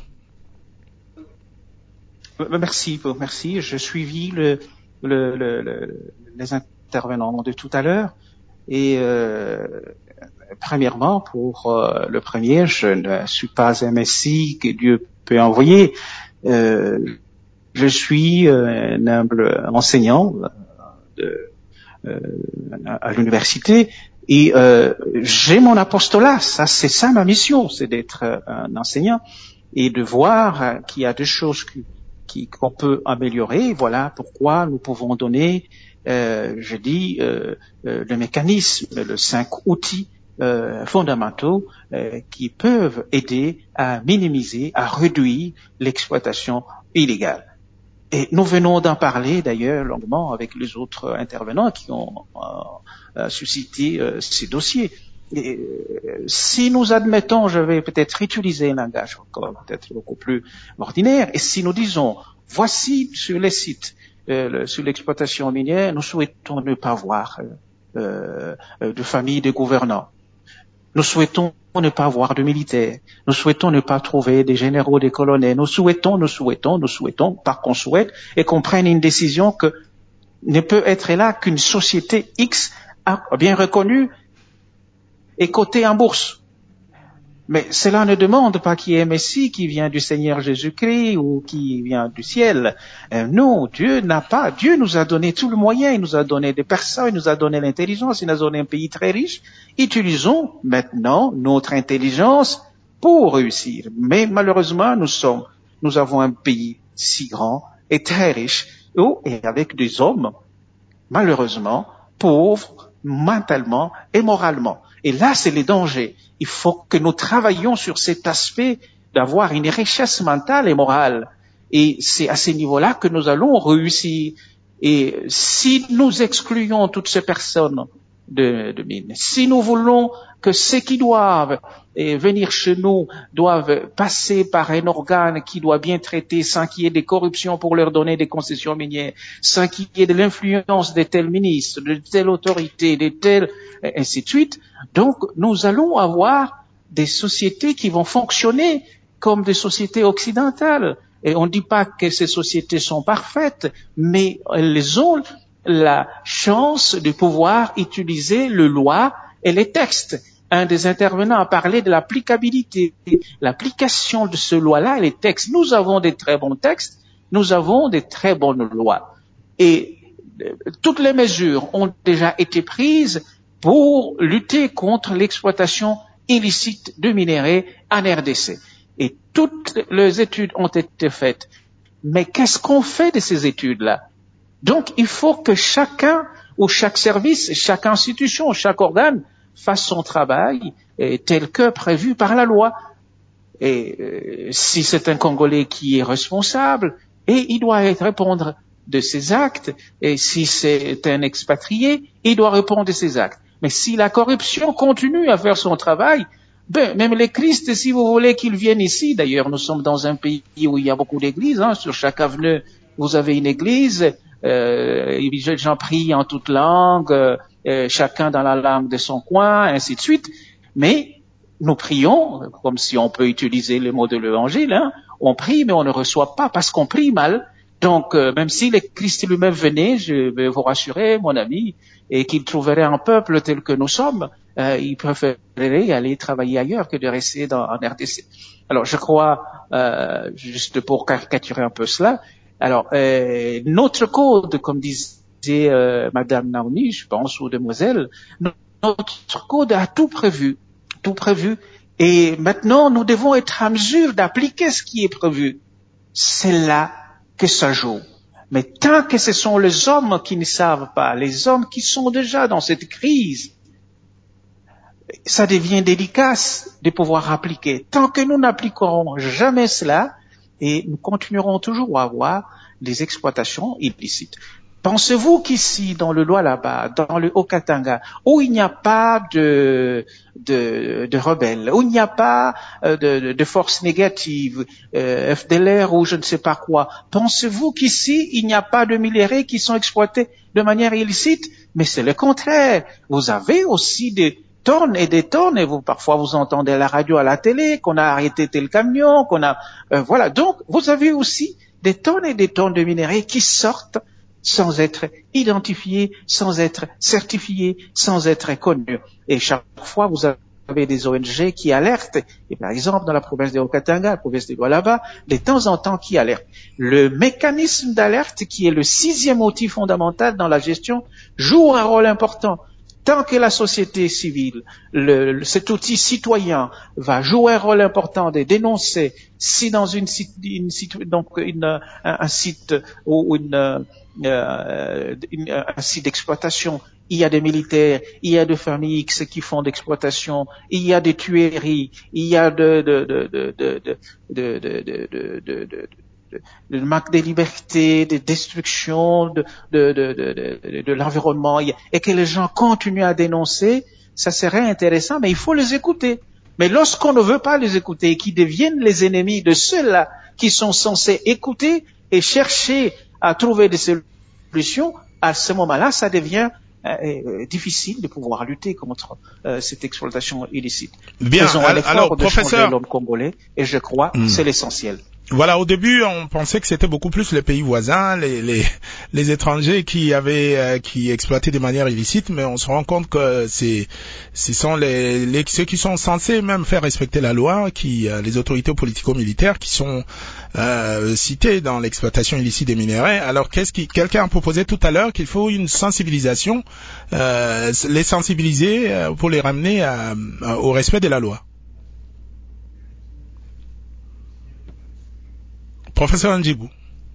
Merci, merci. Je suivis le, le, le, le, les intervenants de tout à l'heure. Et euh, premièrement, pour euh, le premier, je ne suis pas un messie que Dieu peut envoyer. Euh, je suis euh, un humble enseignant de, euh, à l'université et euh, j'ai mon apostolat. Ça, c'est ça ma mission, c'est d'être un enseignant et de voir qu'il y a des choses qui, qui, qu'on peut améliorer. Voilà pourquoi nous pouvons donner Euh, je dis euh, euh, le mécanisme, les cinq outils euh, fondamentaux euh, qui peuvent aider à minimiser, à réduire l'exploitation illégale. Et nous venons d'en parler d'ailleurs longuement avec les autres intervenants qui ont euh, suscité euh, ces dossiers. Et, euh, si nous admettons, je vais peut-être utiliser un langage encore peut-être beaucoup plus ordinaire, et si nous disons, voici sur les sites Euh, le, sur l'exploitation minière, nous souhaitons ne pas voir euh, euh, de familles de gouvernants. Nous souhaitons ne pas voir de militaires. Nous souhaitons ne pas trouver des généraux, des colonels. Nous souhaitons, nous souhaitons, nous souhaitons, pas qu'on souhaite, et qu'on prenne une décision que ne peut être là qu'une société X bien reconnue et cotée en bourse. Mais cela ne demande pas qu'il y ait un Messie qui vient du Seigneur Jésus-Christ ou qui vient du ciel. Euh, non, Dieu n'a pas. Dieu nous a donné tout le moyen. Il nous a donné des personnes, il nous a donné l'intelligence, il nous a donné un pays très riche. Utilisons maintenant notre intelligence pour réussir. Mais malheureusement, nous sommes, nous avons un pays si grand et très riche, et avec des hommes, malheureusement, pauvres mentalement et moralement. Et là, c'est le danger. Il faut que nous travaillions sur cet aspect d'avoir une richesse mentale et morale. Et c'est à ce niveau-là que nous allons réussir. Et si nous excluons toutes ces personnes de, de mine, si nous voulons que ceux qui doivent eh, venir chez nous doivent passer par un organe qui doit bien traiter sans qu'il y ait des corruptions pour leur donner des concessions minières, sans qu'il y ait de l'influence de tel ministre, de telle autorité, de tel, ainsi de suite. Donc, nous allons avoir des sociétés qui vont fonctionner comme des sociétés occidentales. Et on ne dit pas que ces sociétés sont parfaites, mais elles ont la chance de pouvoir utiliser le loi et les textes. Un des intervenants a parlé de l'applicabilité, l'application de ce loi-là et les textes. Nous avons des très bons textes, nous avons des très bonnes lois. Et toutes les mesures ont déjà été prises pour lutter contre l'exploitation illicite de minerais en R D C. Et toutes les études ont été faites. Mais qu'est-ce qu'on fait de ces études-là? Donc, il faut que chacun, ou chaque service, chaque institution, chaque organe fasse son travail eh, tel que prévu par la loi. Et euh, si c'est un Congolais qui est responsable, et il doit répondre de ses actes, et si c'est un expatrié, il doit répondre de ses actes. Mais si la corruption continue à faire son travail, ben, même les Christ, si vous voulez qu'ils viennent ici, d'ailleurs nous sommes dans un pays où il y a beaucoup d'églises, hein, sur chaque avenue vous avez une église, euh, les gens prient en toute langue, euh, chacun dans la langue de son coin, ainsi de suite, mais nous prions, comme si on peut utiliser le mot de l'évangile, hein, on prie mais on ne reçoit pas parce qu'on prie mal. Donc, euh, même si le Christ lui-même venait, je vais vous rassurer, mon ami, et qu'il trouverait un peuple tel que nous sommes, euh, il préférerait aller travailler ailleurs que de rester dans, en R D C. Alors, je crois, euh, juste pour caricaturer un peu cela, alors, euh, notre code, comme disait euh, Madame Naomi, je pense, ou Demoiselle, notre code a tout prévu, tout prévu, et maintenant, nous devons être en mesure d'appliquer ce qui est prévu. C'est là que ça joue. Mais tant que ce sont les hommes qui ne savent pas, les hommes qui sont déjà dans cette crise, ça devient délicat de pouvoir appliquer. Tant que nous n'appliquerons jamais cela, et nous continuerons toujours à avoir des exploitations illicites. Pensez-vous qu'ici, dans le Lualaba, dans le Haut-Katanga, où il n'y a pas de, de, de rebelles, où il n'y a pas de, de, de forces négatives, euh, F D L R ou je ne sais pas quoi, pensez-vous qu'ici, il n'y a pas de minerais qui sont exploités de manière illicite? Mais c'est le contraire. Vous avez aussi des tonnes et des tonnes, et vous, parfois vous entendez à la radio, à la télé, qu'on a arrêté tel camion, qu'on a, euh, voilà. Donc, vous avez aussi des tonnes et des tonnes de minerais qui sortent sans être identifiés, sans être certifiés, sans être connus. Et chaque fois, vous avez des O N G qui alertent, et par exemple, dans la province de Haut-Katanga, la province de Lualaba, de temps en temps qui alertent. Le mécanisme d'alerte, qui est le sixième outil fondamental dans la gestion, joue un rôle important. Tant que la société civile, le, cet outil citoyen va jouer un rôle important de dénoncer si dans une site, une site donc une, un, un site ou une, euh, une, un site d'exploitation, il y a des militaires, il y a des familles X qui font d'exploitation, il y a des tueries, il y a de de de de de de de de de, de, de le manque de liberté, de destruction de, de, de, de, de, de l'environnement, et que les gens continuent à dénoncer, ça serait intéressant, mais il faut les écouter. Mais lorsqu'on ne veut pas les écouter et qu'ils deviennent les ennemis de ceux-là qui sont censés écouter et chercher à trouver des solutions, à ce moment-là, ça devient euh, difficile de pouvoir lutter contre euh, cette exploitation illicite. Bien, Faisons un effort alors, de professeur, changer l'homme congolais, et je crois que mmh. c'est l'essentiel. Voilà, au début, on pensait que c'était beaucoup plus les pays voisins, les les, les étrangers qui avaient euh, qui exploitaient de manière illicite, mais on se rend compte que c'est ce sont les, les ceux qui sont censés même faire respecter la loi, qui euh, les autorités politico-militaires qui sont euh, cités dans l'exploitation illicite des minerais. Alors qu'est-ce qui quelqu'un a proposé tout à l'heure qu'il faut une sensibilisation, euh, les sensibiliser euh, pour les ramener à, à, au respect de la loi. Professeur Ndjibou.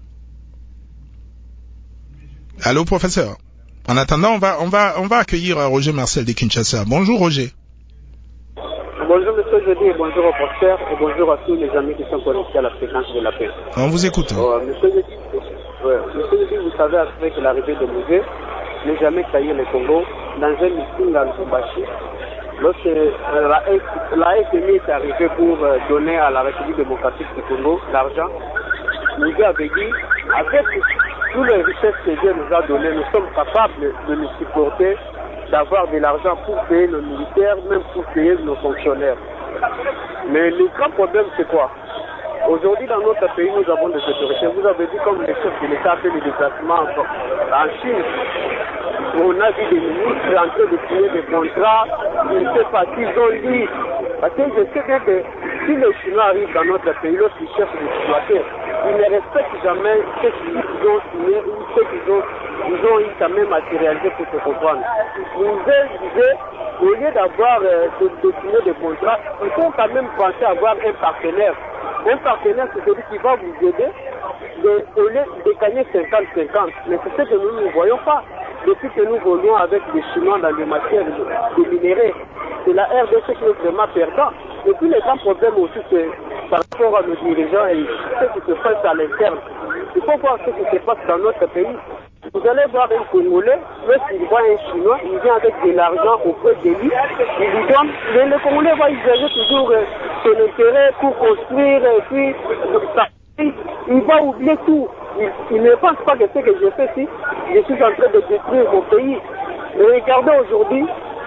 Allô, professeur. En attendant, on va, on va, on va accueillir Roger Marcel de Kinshasa. Bonjour, Roger. Bonjour, monsieur Jeudi, et bonjour au professeur, et bonjour à tous les amis qui sont connectés à la fréquence de la paix. On vous écoute. Oh, monsieur Jeudi, ouais, monsieur Jeudi, vous savez, avec l'arrivée de Mouzé, n'est jamais taillé le Congo, dans un meeting à Lubumbashi, lorsque euh, la, la F M I est arrivée pour euh, donner à la République démocratique du Congo l'argent, Mouzé avait dit, avec toutes les richesses que Dieu nous a données, nous sommes capables de nous supporter, d'avoir de l'argent pour payer nos militaires, même pour payer nos fonctionnaires. Mais le grand problème, c'est quoi? Aujourd'hui, dans notre pays, nous avons des autorités. Vous avez dit comme les chefs de l'État fait les déplacements en Chine. On a vu des ministres en train de signer des contrats. Je ne sais pas s'ils ont dit. Parce que je sais bien que si les Chinois arrivent dans notre pays, lorsqu'ils cherchent des exploiter, ils ne respectent jamais ce qu'ils ont signé ou ce qu'ils ont, ils ont eu quand même matérialisé pour se comprendre. Nous disait, au lieu d'avoir euh, de, de signer des contrats, il faut quand même penser à avoir un partenaire. Un partenaire, c'est celui qui va vous aider de, au lieu de gagner cinquante cinquante. Mais c'est ce que nous ne voyons pas. Depuis que nous volons avec des Chinois dans les matières de, de minéraux, c'est la R D C qui est vraiment perdant. Et puis les grands problèmes aussi, c'est par rapport à nos dirigeants et ce qui se passe à l'interne. Il faut voir ce qui se passe dans notre pays. Vous allez voir un Congolais, lorsqu'il voit un Chinois, il vient avec de l'argent auprès de lui, il lui donne, mais le Congolais va user toujours euh, son intérêt pour construire, et puis ça, il va oublier tout. Il, il ne pense pas que ce que je fais ici, je suis en train de détruire mon pays. Mais regardez aujourd'hui,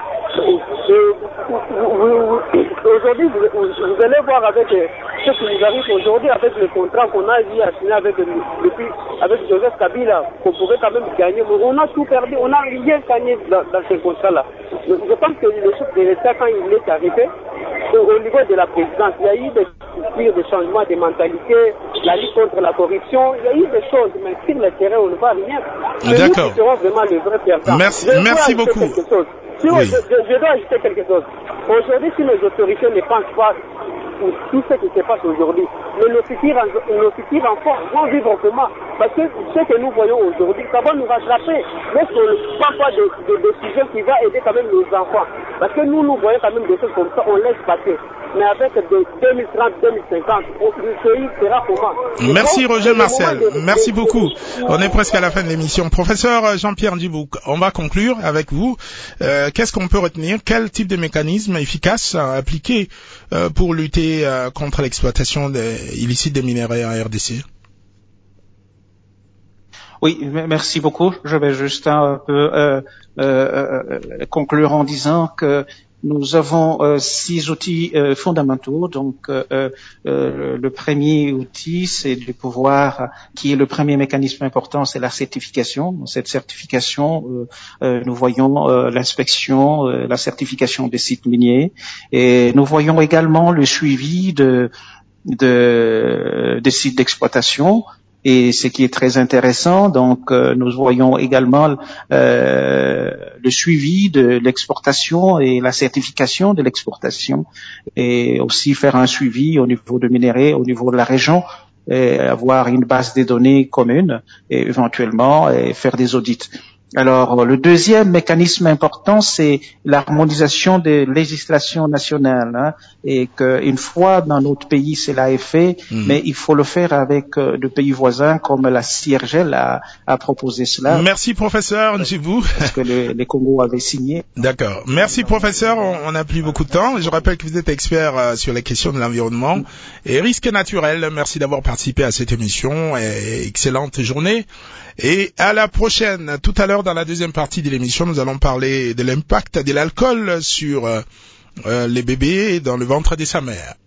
aujourd'hui, vous, vous allez voir avec euh, ce qui nous arrive aujourd'hui, avec le contrat qu'on a eu à signer avec, depuis, avec Joseph Kabila, qu'on pourrait quand même gagner. Mais on a tout perdu, on n'a rien gagné dans, dans ce contrat-là. Je, je pense que le chef de l'État, quand il est arrivé, au niveau de la présidence, il y a eu des, des changements de mentalité, la lutte contre la corruption, il y a eu des choses, mais sur le terrain, on ne voit rien. D'accord. Nous serons vraiment le vrai perdant. Merci, merci beaucoup. Si oui. je, je, je dois ajouter quelque chose. Aujourd'hui, si les autorités ne pensent pas pour tout ce qui se passe aujourd'hui, mais nos futurs, nos futurs enfants vont vivre comment? Parce que ce que nous voyons aujourd'hui, ça va nous rattraper. Lorsqu'on ne prend pas de, de décision qui va aider quand même nos enfants. Parce que nous, nous voyons quand même des choses comme ça, on laisse passer. Mais avec de deux mille trente, deux mille cinquante, le pays sera comment? Merci Roger Marcel, merci beaucoup. On est presque à la fin de l'émission. Professeur Jean-Pierre Ndjibou, on va conclure avec vous. Euh, qu'est-ce qu'on peut retenir? Quel type de mécanisme efficace à appliquer euh, pour lutter euh, contre l'exploitation des, illicite des minerais en R D C? Oui, merci beaucoup. Je vais juste un peu euh, euh, conclure en disant que nous avons euh, six outils euh, fondamentaux. Donc, euh, euh, le premier outil, c'est de pouvoir, qui est le premier mécanisme important, c'est la certification. Cette certification, euh, euh, nous voyons euh, l'inspection, euh, la certification des sites miniers, et nous voyons également le suivi de, de des sites d'exploitation. Et ce qui est très intéressant, donc euh, nous voyons également euh, le suivi de l'exportation et la certification de l'exportation, et aussi faire un suivi au niveau de minerais, au niveau de la région, et avoir une base de données commune et éventuellement et faire des audits. Alors, le deuxième mécanisme important, c'est l'harmonisation des législations nationales, hein, et qu'une fois dans notre pays, cela est fait, mmh. mais il faut le faire avec euh, de pays voisins, comme la C I R G L a, a proposé cela. Merci, professeur Ndjibou. Parce que le, les Congo avaient signé. D'accord. Merci, professeur. On n'a plus beaucoup de temps. Je rappelle que vous êtes expert euh, sur les questions de l'environnement mmh. et risques naturels. Merci d'avoir participé à cette émission et excellente journée. Et à la prochaine. Tout à l'heure, dans la deuxième partie de l'émission, nous allons parler de l'impact de l'alcool sur euh, les bébés dans le ventre de sa mère.